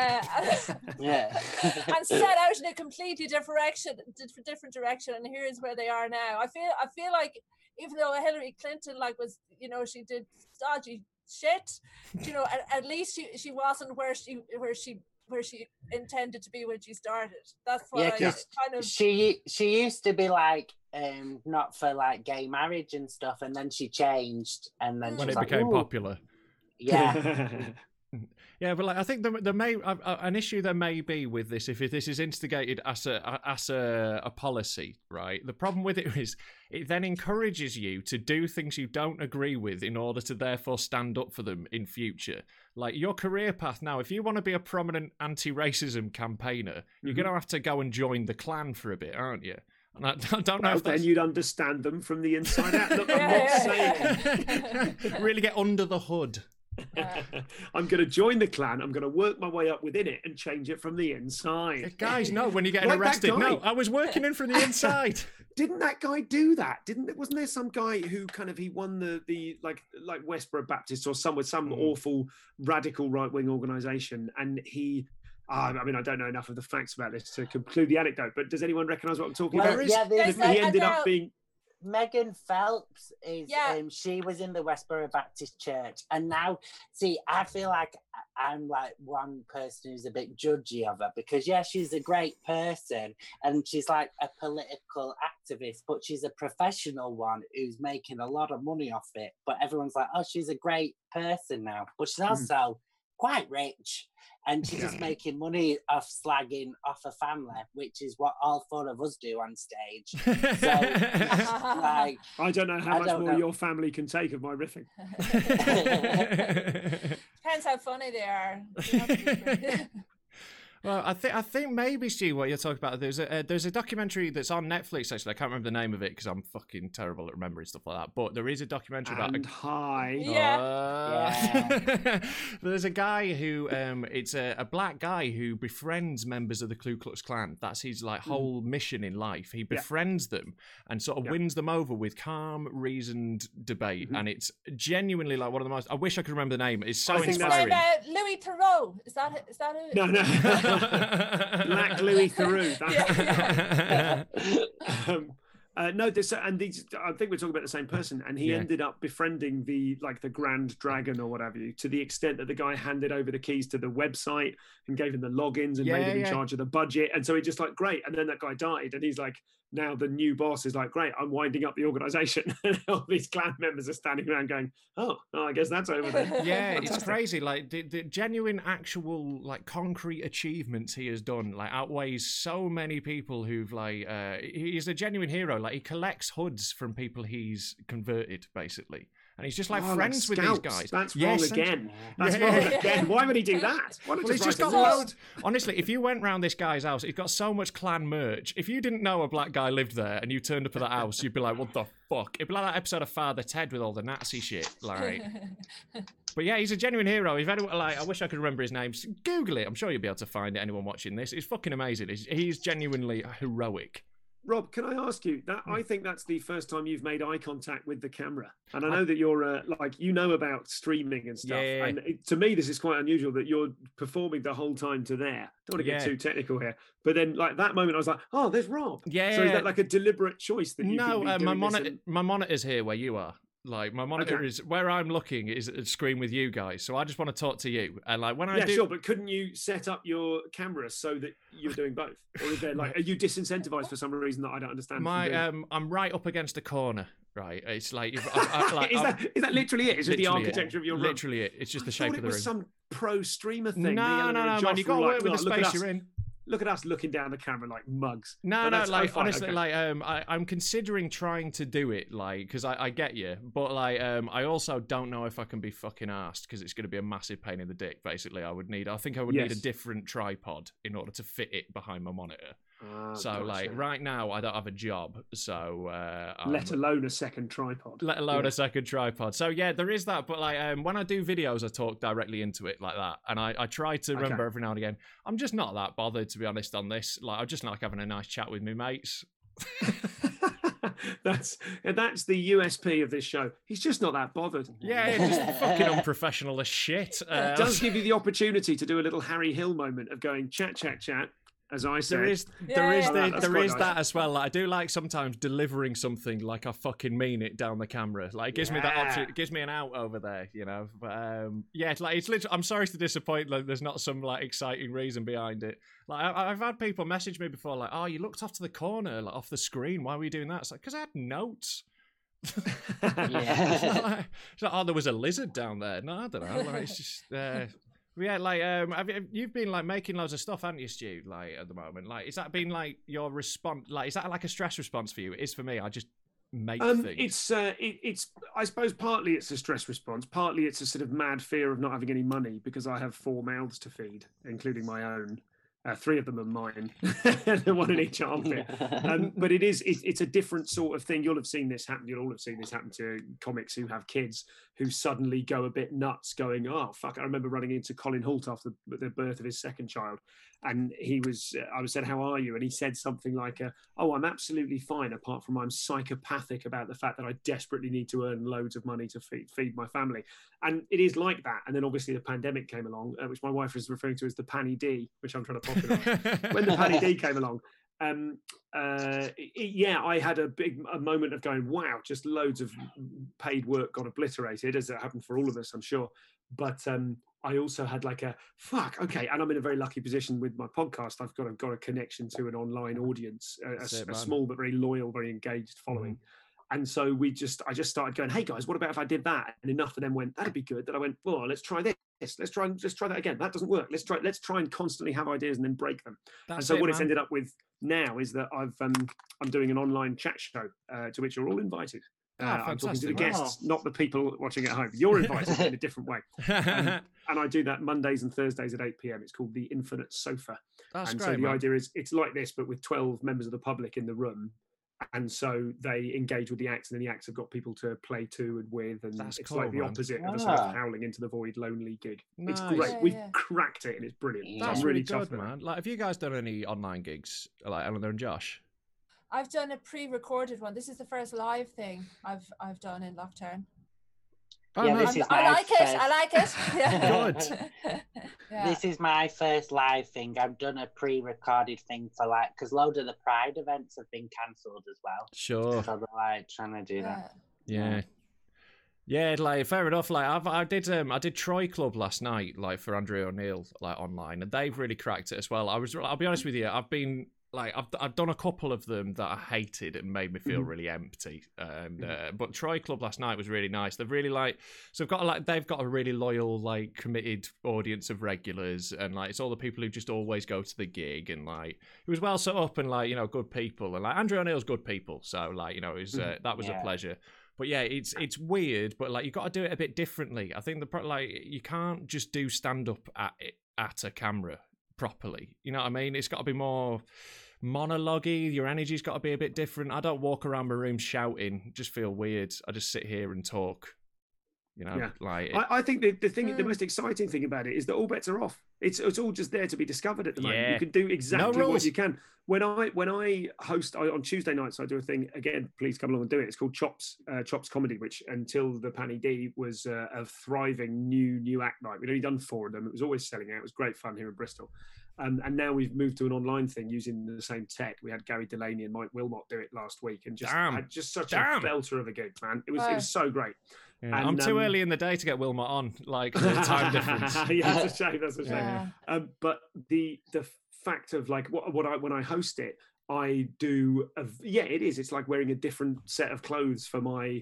Yeah. and set out in a completely different direction. And here's where they are now. I feel like even though Hillary Clinton was, she did dodgy shit, at least she wasn't where she intended to be when she started. That's what Yeah, I 'cause kind of. She used to be like not for like gay marriage and stuff, and then she changed, and then she when was it like, became "Ooh." popular. Yeah. Yeah, but like I think there may an issue there may be with this if this is instigated as a policy, right? The problem with it is it then encourages you to do things you don't agree with in order to therefore stand up for them in future. Like your career path now, if you want to be a prominent anti-racism campaigner, you're going to have to go and join the Klan for a bit, aren't you? And I don't know Well, if then that's... you'd understand them from the inside out. Look, I'm not saying really get under the hood. I'm going to join the Klan. I'm going to work my way up within it and change it from the inside. Guys, no, when you're getting Like that arrested, guy. no, I was working in from the inside. Didn't that guy do that? Wasn't there some guy who he won the like Westboro Baptist or some awful radical right wing organization, and he. I mean, I don't know enough of the facts about this to conclude the anecdote, but does anyone recognise what I'm talking Well, about? yeah, He ended up being. Megan Phelps is Yeah. she was in the Westboro Baptist Church, and now see I feel like I'm like one person who's a bit judgy of her because she's a great person and she's like a political activist, but she's a professional one who's making a lot of money off it, but everyone's like, oh, she's a great person now, but she's also quite rich. And she's just making money off slagging off a family, which is what all 4 of us do on stage. So, like, I don't know how much more your family can take of my riffing. Depends how funny they are. Well, I think maybe, Stu, what you're talking about, there's a documentary that's on Netflix, actually. I can't remember the name of it because I'm fucking terrible at remembering stuff like that. But there is a documentary about... There's a guy who, it's a black guy who befriends members of the Ku Klux Klan. That's his like whole mission in life. He befriends them and sort of wins them over with calm, reasoned debate. And it's genuinely like one of the most... I wish I could remember the name. It's so inspiring. Louis Theroux. Is that it? No. Black Louis Theroux. No, this and these. I think we're talking about the same person, and he ended up befriending the Grand Dragon or whatever you, to the extent that the guy handed over the keys to the website and gave him the logins and made him in charge of the budget. And so he just like, great. And then that guy died, and he's like, now the new boss is like, great, I'm winding up the organization. And all these clan members are standing around going, oh, I guess that's over there. Yeah, it's crazy. Like the genuine, actual, like concrete achievements he has done, like outweighs so many people who've like, he's a genuine hero. Like he collects hoods from people he's converted, basically. And he's just like friends with these guys. That's wrong again. That's wrong again. Why would he do that? Why he's just got loads. Honestly, if you went round this guy's house, he's got so much clan merch. If you didn't know a black guy lived there and you turned up at that house, you'd be like, what the fuck? It'd be like that episode of Father Ted with all the Nazi shit. Like, but yeah, he's a genuine hero. If anyone, like, I wish I could remember his name. Google it. I'm sure you'll be able to find it. Anyone watching this, it's fucking amazing. He's genuinely heroic. Rob, can I ask you that? I think that's the first time you've made eye contact with the camera, and I know that you're about streaming and stuff. Yeah. And to me, this is quite unusual that you're performing the whole time to there. Don't want to get too technical here, but then like that moment, I was like, oh, there's Rob. Yeah. So is that like a deliberate choice that you? No, my monitor's here where you are. Like my monitor is where I'm looking is a screen with you guys, so I just want to talk to you. And like when I do, sure, but couldn't you set up your camera so that you're doing both, or is there like are you disincentivized for some reason that I don't understand? I'm right up against a corner. Right, it's like, is that literally it? Is it the architecture of your room? Literally it. It's just the shape of the room. Some pro streamer thing. No, man. You got to work with the space you're in. Look at us looking down the camera like mugs. No, like honestly, like I'm considering trying to do it, like because I get you, but like I also don't know if I can be fucking arsed because it's going to be a massive pain in the dick. Basically, I think I would need a different tripod in order to fit it behind my monitor. Right now I don't have a job, so let alone a second tripod. A second tripod. So yeah, there is that. But like when I do videos, I talk directly into it like that, and I try to remember every now and again. I'm just not that bothered, to be honest, on this. Like I just like having a nice chat with my mates. That's the USP of this show. He's just not that bothered. Yeah, just fucking unprofessional as shit. It does give you the opportunity to do a little Harry Hill moment of going chat. As I said, there is that as well. Like, I do like sometimes delivering something like I fucking mean it down the camera. Like it gives me that option. It gives me an out over there, you know. But it's like it's literally. I'm sorry to disappoint. Like there's not some like exciting reason behind it. Like I've had people message me before, like, "Oh, you looked off to the corner, like off the screen. Why were you doing that?" It's like because I had notes. It's like, oh, there was a lizard down there. No, I don't know. Like, it's just. Yeah, like you've been like making loads of stuff, haven't you, Stu? Like at the moment, like is that been like your response? Like is that like a stress response for you? It is for me. I just make things. It's I suppose partly it's a stress response, partly it's a sort of mad fear of not having any money because I have 4 mouths to feed, including my own. 3 of them are mine, one in each armpit. But it's a different sort of thing. You'll have seen this happen. You'll all have seen this happen to comics who have kids who suddenly go a bit nuts, going, "Oh fuck!" I remember running into Colin Hoult after the birth of his second child, and I was said, "How are you?" And he said something like, "Oh, I'm absolutely fine, apart from I'm psychopathic about the fact that I desperately need to earn loads of money to feed my family." And it is like that. And then obviously the pandemic came along, which my wife is referring to as the Panny D, which I'm trying to popularise. When the Panny D came along, I had a moment of going, wow, just loads of paid work got obliterated, as it happened for all of us, I'm sure. But I also had like a fuck, okay, and I'm in a very lucky position with my podcast. I've got a connection to an online audience, a small but very loyal, very engaged following. Mm. And so I just started going, hey guys, what about if I did that? And enough of them went, that'd be good. That I went, well, let's try this. this. Let's try that again. That doesn't work. Let's try and constantly have ideas and then break them. That's and so it, what it's man. ended up with now is that I'm doing an online chat show to which you're all invited. I'm talking to the fantastic. guests, not the people watching at home. You're invited in a different way. And I do that Mondays and Thursdays at 8 p.m. It's called the Infinite Sofa. That's and great, so the man. idea is it's like this, but with 12 members of the public in the room. And so they engage with the acts, and then the acts have got people to play to and with, and That's it's cool, like the man. opposite of a sort Ah. of howling into the void, lonely gig. It's Nice. great. Yeah, We've yeah. cracked it, and it's brilliant. So That's I'm really really tough, good, man. Like, have you guys done any online gigs, like Eleanor and Josh? I've done a pre-recorded one. This is the first live thing I've done in Lockdown. Oh, Yeah, nice. this is I my like it. first- I like it. Yeah. Good. Yeah. This is my first live thing. I've done a pre-recorded thing for because loads of the Pride events have been cancelled as well. Sure. So they're like trying to do that. Yeah. Yeah, like fair enough. Like I did Troy Club last night, like for Andrew O'Neill, like online, and they've really cracked it as well. I'll be honest with you, I've done a couple of them that I hated and made me feel really empty. And but Troy Club last night was really nice. They've really they've got a really loyal, like committed audience of regulars, and like it's all the people who just always go to the gig, and like it was well set up and like good people, and like Andrew O'Neill's good people, so like it was that was a pleasure. But yeah, it's weird, but like you got to do it a bit differently. I think you can't just do stand up at a camera properly. You know what I mean? It's got to be more monologue-y. Your energy's got to be a bit different. I don't walk around my room shouting. Just feel weird. I just sit here and talk. Like I think the most exciting thing about it is that all bets are off. It's all just there to be discovered at the moment. Yeah. You can do exactly No what rules. you can. When I host on Tuesday nights, I do a thing again. Please come along and do it. It's called Chops Comedy, which until the Panny D was a thriving new act night. We'd only done 4 of them. It was always selling out. It was great fun here in Bristol. And now we've moved to an online thing using the same tech. We had Gary Delaney and Mike Wilmot do it last week, and had just such a belter of a gig, man. It was so great. Yeah, And, I'm too early in the day to get Wilmot on, like the time difference. Yeah, that's a shame. That's a shame. Yeah. But the fact of like when I host it, I do. It is. It's like wearing a different set of clothes for my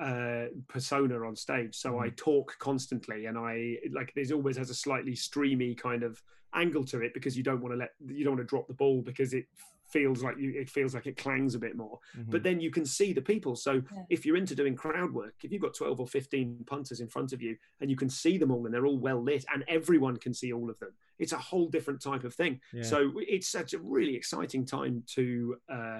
persona on stage. So I talk constantly, and there's always has a slightly streamy kind of angle to it because you don't want to drop the ball because it feels like it clangs a bit more. But then you can see the people. So if you're into doing crowd work, if you've got 12 or 15 punters in front of you and you can see them all and they're all well lit and everyone can see all of them, it's a whole different type of thing. So it's such a really exciting time to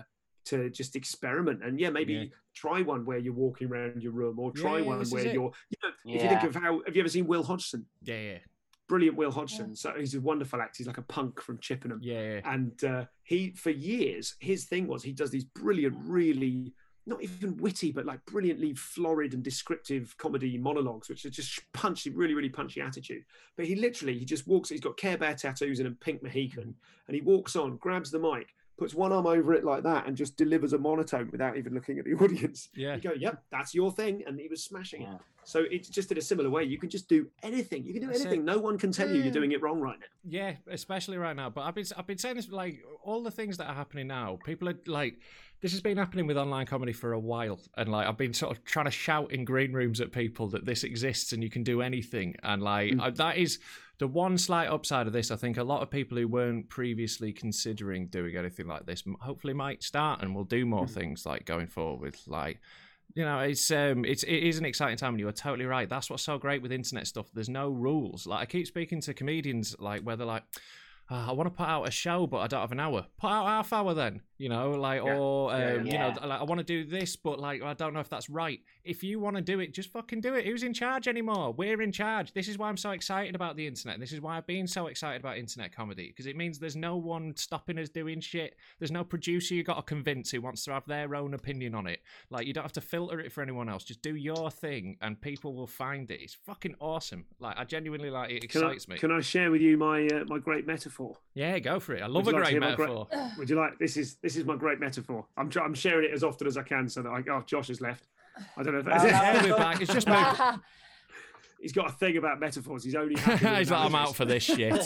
just experiment and maybe try one where you're walking around your room, or try one where you're if you think of have you ever seen Will Hodgson? Brilliant Will Hodgson. So he's a wonderful actor. He's like a punk from Chippenham. And he, for years, his thing was he does these brilliant, really not even witty, but like brilliantly florid and descriptive comedy monologues, which are just punchy, really, really punchy attitude. But he just walks. He's got Care Bear tattoos and a pink Mohican, and he walks on, grabs the mic, puts one arm over it like that, and just delivers a monotone without even looking at the audience. You go, yep, that's your thing, and he was smashing it. So it's just in a similar way. You can just do anything. You can do anything. No one can tell you you're doing it wrong right now. Yeah, especially right now. But I've been saying this, like all the things that are happening now. People are like, this has been happening with online comedy for a while, and like I've been sort of trying to shout in green rooms at people that this exists and you can do anything. And like that is the one slight upside of this. I think a lot of people who weren't previously considering doing anything like this hopefully might start and will do more things like going forward. Like, it is an exciting time, and you are totally right. That's what's so great with internet stuff. There's no rules. Like I keep speaking to comedians, like where they're like, I want to put out a show, but I don't have an hour. Put out half hour then, like, or like I want to do this, but like I don't know if that's right. If you want to do it, just fucking do it. Who's in charge anymore? We're in charge. This is why I'm so excited about the internet. This is why I've been so excited about internet comedy, because it means there's no one stopping us doing shit. There's no producer you got to convince who wants to have their own opinion on it. Like, you don't have to filter it for anyone else. Just do your thing, and people will find it. It's fucking awesome. Like, I genuinely it excites me. Can I share with you my my great metaphor? Yeah, go for it. I love a great metaphor. Would you like this? Is my great metaphor? I'm sharing it as often as I can, so that Josh has left. I don't know if that's it. We're back. It's just moved. He's got a thing about metaphors. He's only happy with he's like, I'm out for this shit.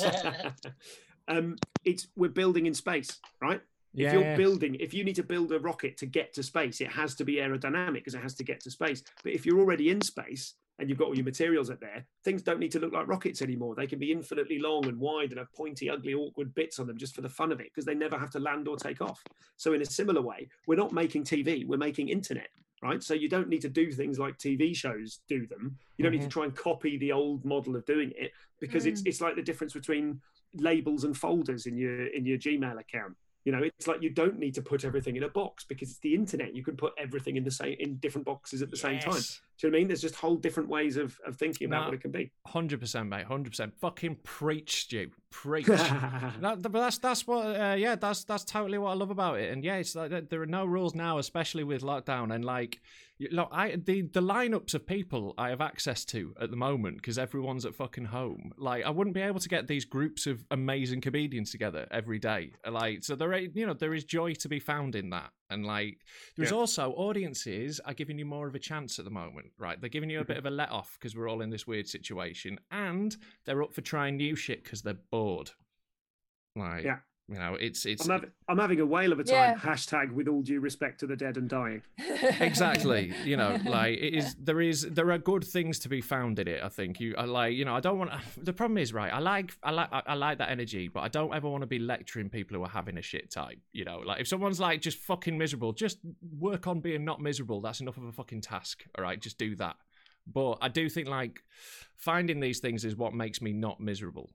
We're building in space, right? If you need to build a rocket to get to space, it has to be aerodynamic because it has to get to space. But if you're already in space and you've got all your materials up there, things don't need to look like rockets anymore. They can be infinitely long and wide and have pointy, ugly, awkward bits on them just for the fun of it, because they never have to land or take off. So in a similar way, we're not making TV, we're making internet, right? So you don't need to do things like TV shows do them. You don't need to try and copy the old model of doing it, because it's like the difference between labels and folders in your Gmail account. You know, it's like you don't need to put everything in a box, because it's the internet. You can put everything in different boxes at the same time. Do you know what I mean? There's just whole different ways of thinking about what it can be. 100%, mate. 100%. Fucking preach, Stu. Preach. But that's what. That's totally what I love about it. And yeah, it's like there are no rules now, especially with lockdown. And like, look, the lineups of people I have access to at the moment, because everyone's at fucking home. Like, I wouldn't be able to get these groups of amazing comedians together every day. Like, so there is joy to be found in that. And like, there's also audiences are giving you more of a chance at the moment, right? They're giving you a bit of a let off because we're all in this weird situation, and they're up for trying new shit because they're bored. Like, you know, it's. I'm having a whale of a time. Hashtag with all due respect to the dead and dying. Exactly. You know, like it is. There are good things to be found in it. I think I don't want. The problem is, right? I like that energy, but I don't ever want to be lecturing people who are having a shit time. You know, like if someone's like just fucking miserable, just work on being not miserable. That's enough of a fucking task. All right, just do that. But I do think like finding these things is what makes me not miserable.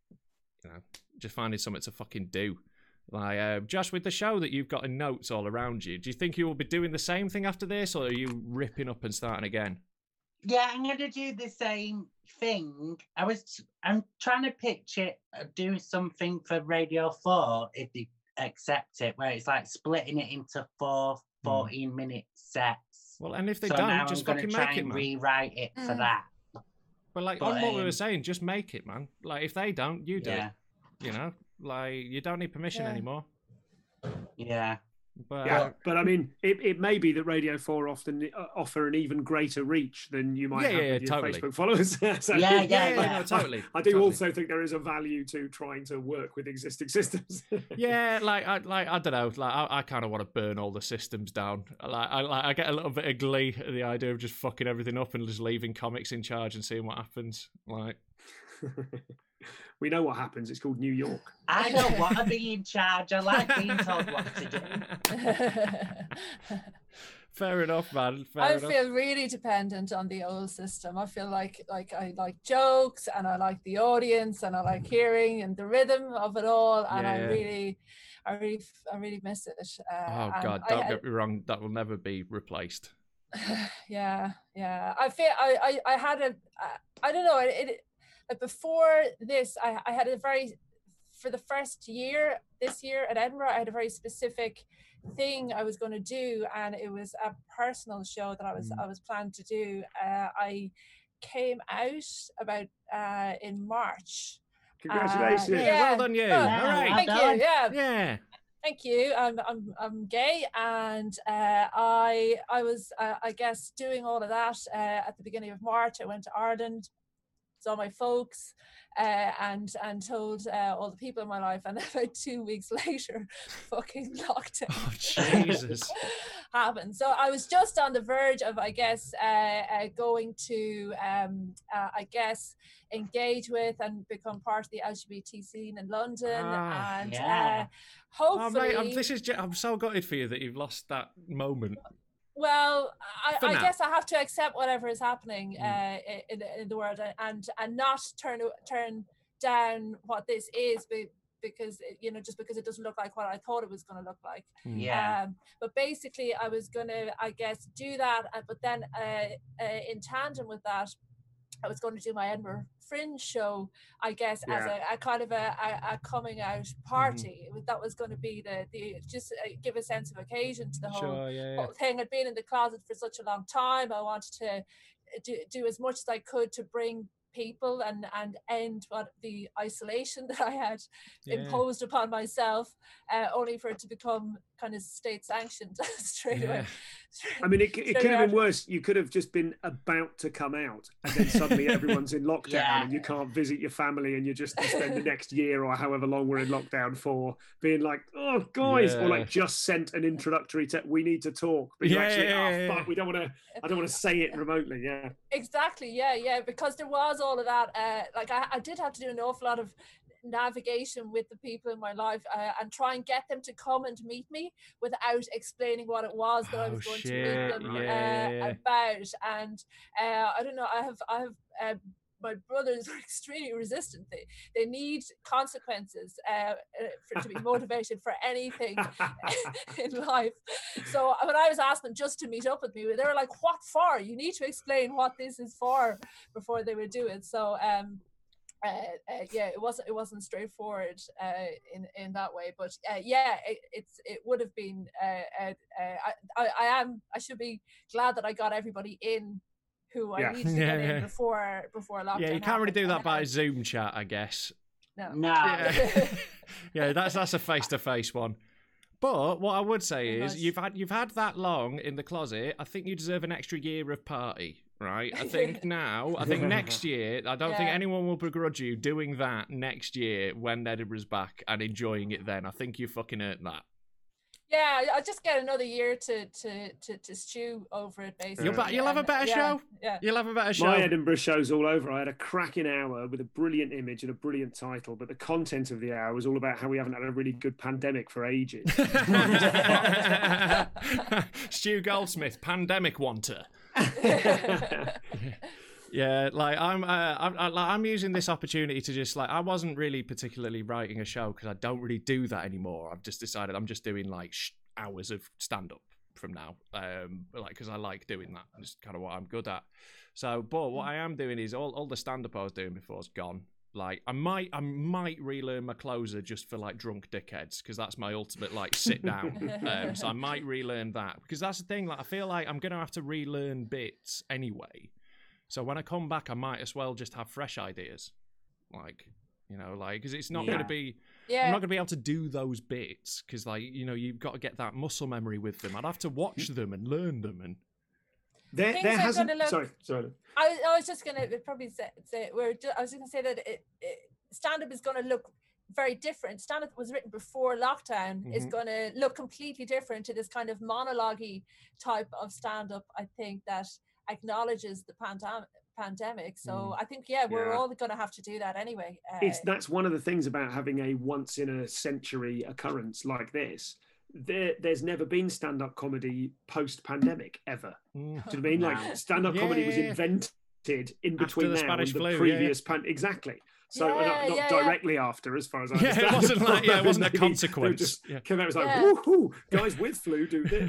You know, just finding something to fucking do. Like, Josh, with the show that you've got in notes all around you, do you think you will be doing the same thing after this, or are you ripping up and starting again? Yeah, I'm going to do the same thing. I'm trying to picture doing something for Radio 4, if they accept it, where it's like splitting it into 4 14-minute sets. Well, and if they don't, just fucking make it, man. Rewrite it for that. But like, on what we were saying, just make it, man. Like, if they don't, you do it. You know? Like, you don't need permission anymore. Yeah. But I mean, it may be that Radio 4 often offer an even greater reach than you might have with your Facebook followers. So, no, totally. I do also think there is a value to trying to work with existing systems. I don't know. Like, I kind of want to burn all the systems down. I get a little bit of glee at the idea of just fucking everything up and just leaving comics in charge and seeing what happens. Like. We know what happens. It's called New York. I don't want to be in charge. I like being told what to do. Fair enough, man. I feel really dependent on the old system. I feel like I like jokes, and I like the audience, and I like hearing and the rhythm of it all. And I really miss it. Oh God, don't get me wrong. That will never be replaced. Yeah. I feel I had I don't know. Before this, I had for the first year, this year at Edinburgh, I had a very specific thing I was going to do, and it was a personal show that I was planning to do. I came out about in March. Congratulations! Well done, you. All right, thank you. Yeah. Thank you. I'm gay, and I was I guess doing all of that at the beginning of March. I went to Ireland. Saw my folks and told all the people in my life, and then about 2 weeks later fucking lockdown Jesus happened. So I was just on the verge of, I guess, going to I guess engage with and become part of the LGBT scene in London, and hopefully I'm so gutted for you that you've lost that moment. Well, I guess I have to accept whatever is happening in the world, and not turn down what this is, because just because it doesn't look like what I thought it was going to look like. But basically, I was going to, I guess, do that, but then in tandem with that, I was going to do my Edinburgh Fringe show, I guess, as a kind of a coming out party. That was going to be the just give a sense of occasion to the whole thing. I'd been in the closet for such a long time. I wanted to do as much as I could to bring people and end the isolation that I had imposed upon myself, only for it to become kind of state sanctioned straight away. I mean, it could have been worse. You could have just been about to come out, and then suddenly everyone's in lockdown, and you can't visit your family, and you just spend the next year or however long we're in lockdown for being like, oh, guys, or like just sent an introductory we need to talk, but you actually, fuck, we don't want to. I don't want to say it remotely. Yeah, exactly. Yeah, because there was all of that. Like I did have to do an awful lot of navigation with the people in my life and try and get them to come and meet me without explaining what it was that I was going to meet them about. And I don't know, I have my brothers are extremely resistant. They need consequences to be motivated for anything in life. So when I was asking them just to meet up with me, they were like, what for? You need to explain what this is for before they would do it. So it wasn't straightforward in that way, but it would have been. I should be glad that I got everybody in who I needed to get in before lockdown. Yeah, you can't really do that by Zoom chat, I guess. No. Yeah, that's a face-to-face one. But what I would say is, you've had that long in the closet. I think you deserve an extra year of party. Right, I think next year, I don't think anyone will begrudge you doing that next year when Edinburgh's back and enjoying it then. I think you fucking earned that. Yeah, I'll just get another year to stew over it, basically. You'll have a better show. Yeah. You'll have a better show. My Edinburgh show's all over. I had a cracking hour with a brilliant image and a brilliant title, but the content of the hour was all about how we haven't had a really good pandemic for ages. Stu Goldsmith, pandemic wanter. Yeah, like I'm using this opportunity to just like, I wasn't really particularly writing a show because I don't really do that anymore. I've just decided I'm just doing like hours of stand up from now, like because I like doing that. It's kind of what I'm good at. So, but what I am doing is all the stand up I was doing before is gone. Like I might relearn my closer just for like drunk dickheads because that's my ultimate like sit down. So I might relearn that because that's the thing. Like I feel like I'm gonna have to relearn bits anyway. So when I come back, I might as well just have fresh ideas, like because it's not gonna be. I'm not gonna be able to do those bits because you've got to get that muscle memory with them. I'd have to watch them and learn them and. There hasn't. Sorry. I was just going to probably say I was going to say that stand-up is going to look very different. Stand-up was written before lockdown is going to look completely different to this kind of monologue-y type of stand-up. I think that acknowledges the pandemic. So I think we're all going to have to do that anyway. That's one of the things about having a once in a century occurrence like this. There's never been stand-up comedy post-pandemic ever. Do you know what I mean? Like stand-up comedy was invented in between now and the previous exactly. So not directly after, as far as I understand. It wasn't like it wasn't a consequence. Just came out, it was like, woohoo, guys with flu do this.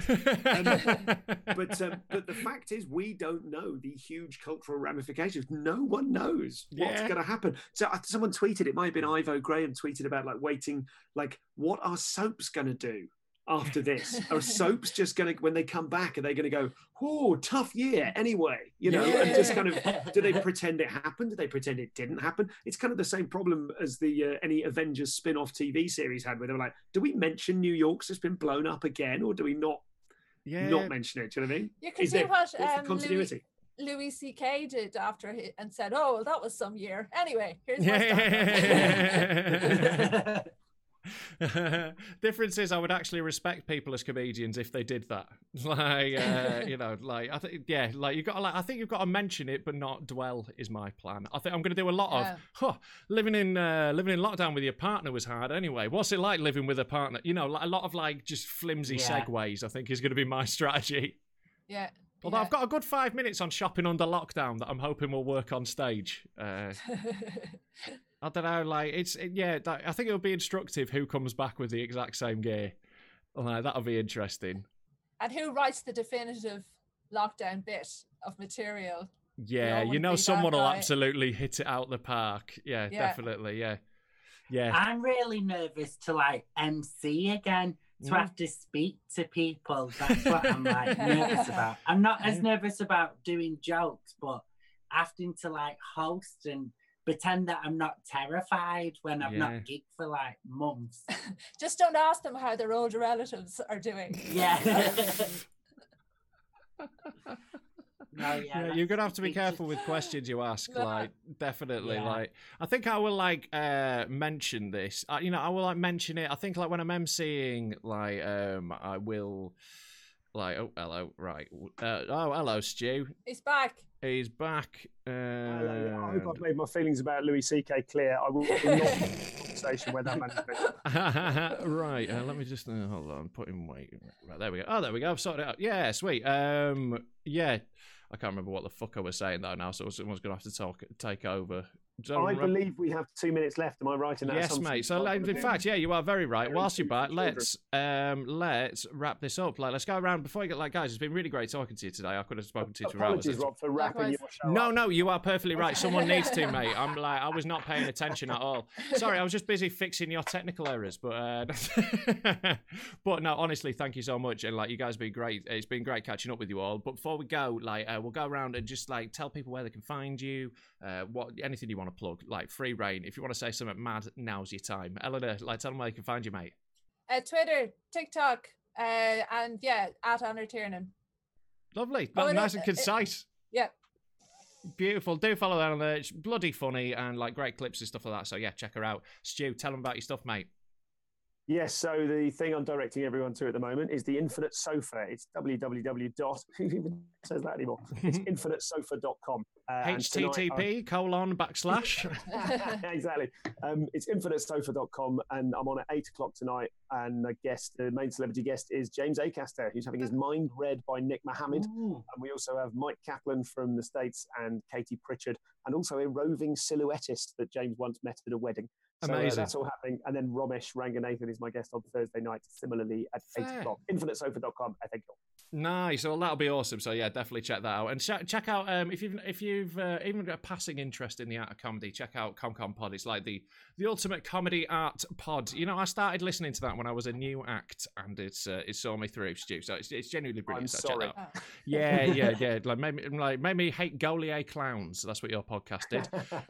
But the fact is, we don't know the huge cultural ramifications. No one knows what's going to happen. So someone tweeted, it might have been Ivo Graham tweeted about like waiting, like what are soaps going to do after this? Are soaps just going to, when they come back, are they going to go, oh, tough year anyway, and just kind of, do they pretend it happened? Do they pretend it didn't happen? It's kind of the same problem as the any Avengers spin-off TV series had, where they were like, do we mention New York's just been blown up again, or do we not mention it? Do you know what I mean? You can see what the continuity? Louis C.K. did after and said, oh, well, that was some year. Anyway, here's my Difference is I would actually respect people as comedians if they did that. I think you got to I think you've got to mention it but not dwell is my plan. I think I'm going to do a lot of living in lockdown with your partner was hard anyway. What's it like living with a partner? A lot of like just flimsy segues I think is going to be my strategy. Yeah. Although I've got a good 5 minutes on shopping under lockdown that I'm hoping will work on stage. I don't know, I think it'll be instructive who comes back with the exact same gear. That'll be interesting. And who writes the definitive lockdown bit of material? Yeah, someone will absolutely hit it out the park. Yeah, definitely, yeah. I'm really nervous to MC again, to have to speak to people. That's what I'm nervous about. I'm not as nervous about doing jokes, but having to host and pretend that I'm not terrified when I've not gigged for months. Just don't ask them how their older relatives are doing. Yeah. yeah, Yeah, you're gonna have to be careful with questions you ask. Like, definitely. Like, I think I will like mention this. You know, I will like mention it. I think like when I'm emceeing, like, I will. Like, oh, hello, right. Oh, hello, Stu. He's back. He's back. Hello. I hope I've made my feelings about Louis C.K. clear. I will not have a conversation where that man is. Right, let me just hold on. Put him wait. Right, there we go. Oh, there we go. I've sorted it out. Yeah, sweet. Yeah, I can't remember what the fuck I was saying though now, so someone's gonna have to take over. I believe we have 2 minutes left. Am I right in that? Yes, mate. So, in fact, yeah, you are very right. Whilst you're back, let's wrap this up. Like, let's go around before you get like, guys. It's been really great talking to you today. I could have spoken to you for hours. Apologies, Rob, for wrapping your show. No, you are perfectly right. Someone needs to, mate. I was not paying attention at all. Sorry, I was just busy fixing your technical errors. But but no, honestly, thank you so much. And like, you guys have been great. It's been great catching up with you all. But before we go, like, we'll go around and just like tell people where they can find you. Anything you want to plug, like free reign. If you want to say something mad, now's your time. Eleanor, like, tell them where they can find you, mate. Twitter, TikTok, and yeah, at Anna Tiernan. Lovely. Nice and concise. Yeah. Beautiful. Do follow that on there. It's bloody funny and like great clips and stuff like that. So yeah, check her out. Stu, tell them about your stuff, mate. Yes, so the thing I'm directing everyone to at the moment is the Infinite Sofa. It's www. Who even says that anymore? It's infinitesofa.com. http:// Exactly. It's infinitesofa.com, and I'm on at 8 o'clock tonight. And the main celebrity guest is James Acaster, who's having his mind read by Nick Mohammed. And we also have Mike Kaplan from the States and Katie Pritchard, and also a roving silhouettist that James once met at a wedding. So that's all happening. And then Ramesh Ranganathan is my guest on Thursday night, similarly at 8 o'clock. Infinitesofa.com. Thank you. Nice. Well, that'll be awesome. So yeah, definitely check that out. And check out if you've even got a passing interest in the art of comedy, check out ComCom Pod. It's like the ultimate comedy art pod. You know, I started listening to that when I was a new act, and it saw me through, Stu. So it's genuinely brilliant. I'm sorry. Check that out. Yeah. Like made me hate Goliath clowns. That's what your podcast did.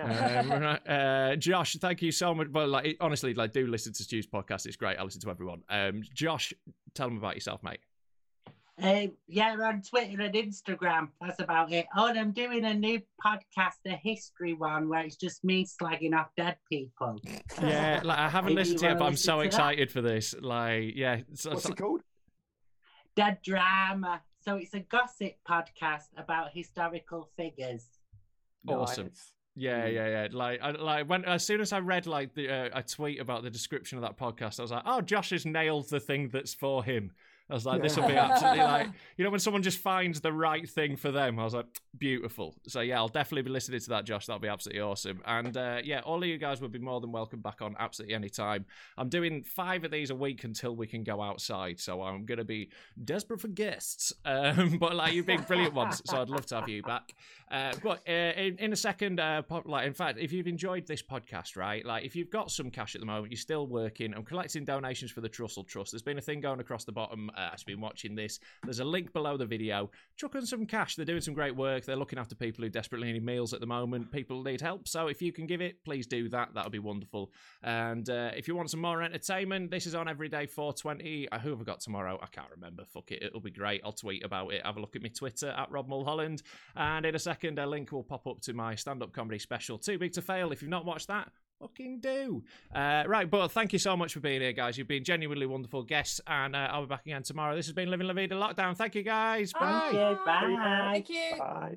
Josh, thank you so much. But like, honestly, like, do listen to Stu's podcast. It's great. I listen to everyone. Josh, tell them about yourself, mate. Yeah, on Twitter and Instagram. That's about it. Oh, and I'm doing a new podcast, a history one, where it's just me slagging off dead people. Yeah, like, I haven't listened to it, but I'm so excited for this. Like, yeah. What's it called? Dead Drama. So it's a gossip podcast about historical figures. Awesome. Nice. Yeah. Like when as soon as I read like a tweet about the description of that podcast, I was like, oh, Josh has nailed the thing that's for him. I was like, this will be absolutely like, you know, when someone just finds the right thing for them. I was like, beautiful. So yeah, I'll definitely be listening to that, Josh. That'll be absolutely awesome. And yeah, all of you guys would be more than welcome back on absolutely any time. I'm doing 5 of these a week until we can go outside. So I'm going to be desperate for guests. But like, you've been brilliant ones. So I'd love to have you back. But in a second, like, in fact, if you've enjoyed this podcast, right, like if you've got some cash at the moment, you're still working, I'm collecting donations for the Trussell Trust. There's been a thing going across the bottom as you've been watching this. There's a link below the video. Chuck in some cash. They're doing some great work. They're looking after people who desperately need meals at the moment. People need help. So if you can give it, please do that. That would be wonderful. And if you want some more entertainment, this is on every day 4:20. Who have I got tomorrow? I can't remember. Fuck it. It'll be great. I'll tweet about it. Have a look at my Twitter at Rob Mulholland. And in a second, a link will pop up to my stand-up comedy special, Too Big to Fail. If you've not watched that, fucking do. Right, but thank you so much for being here, guys. You've been genuinely wonderful guests, and I'll be back again tomorrow. This has been Living La Vida Lockdown. Thank you, guys. Bye. Thank you. Bye. Thank you. Bye.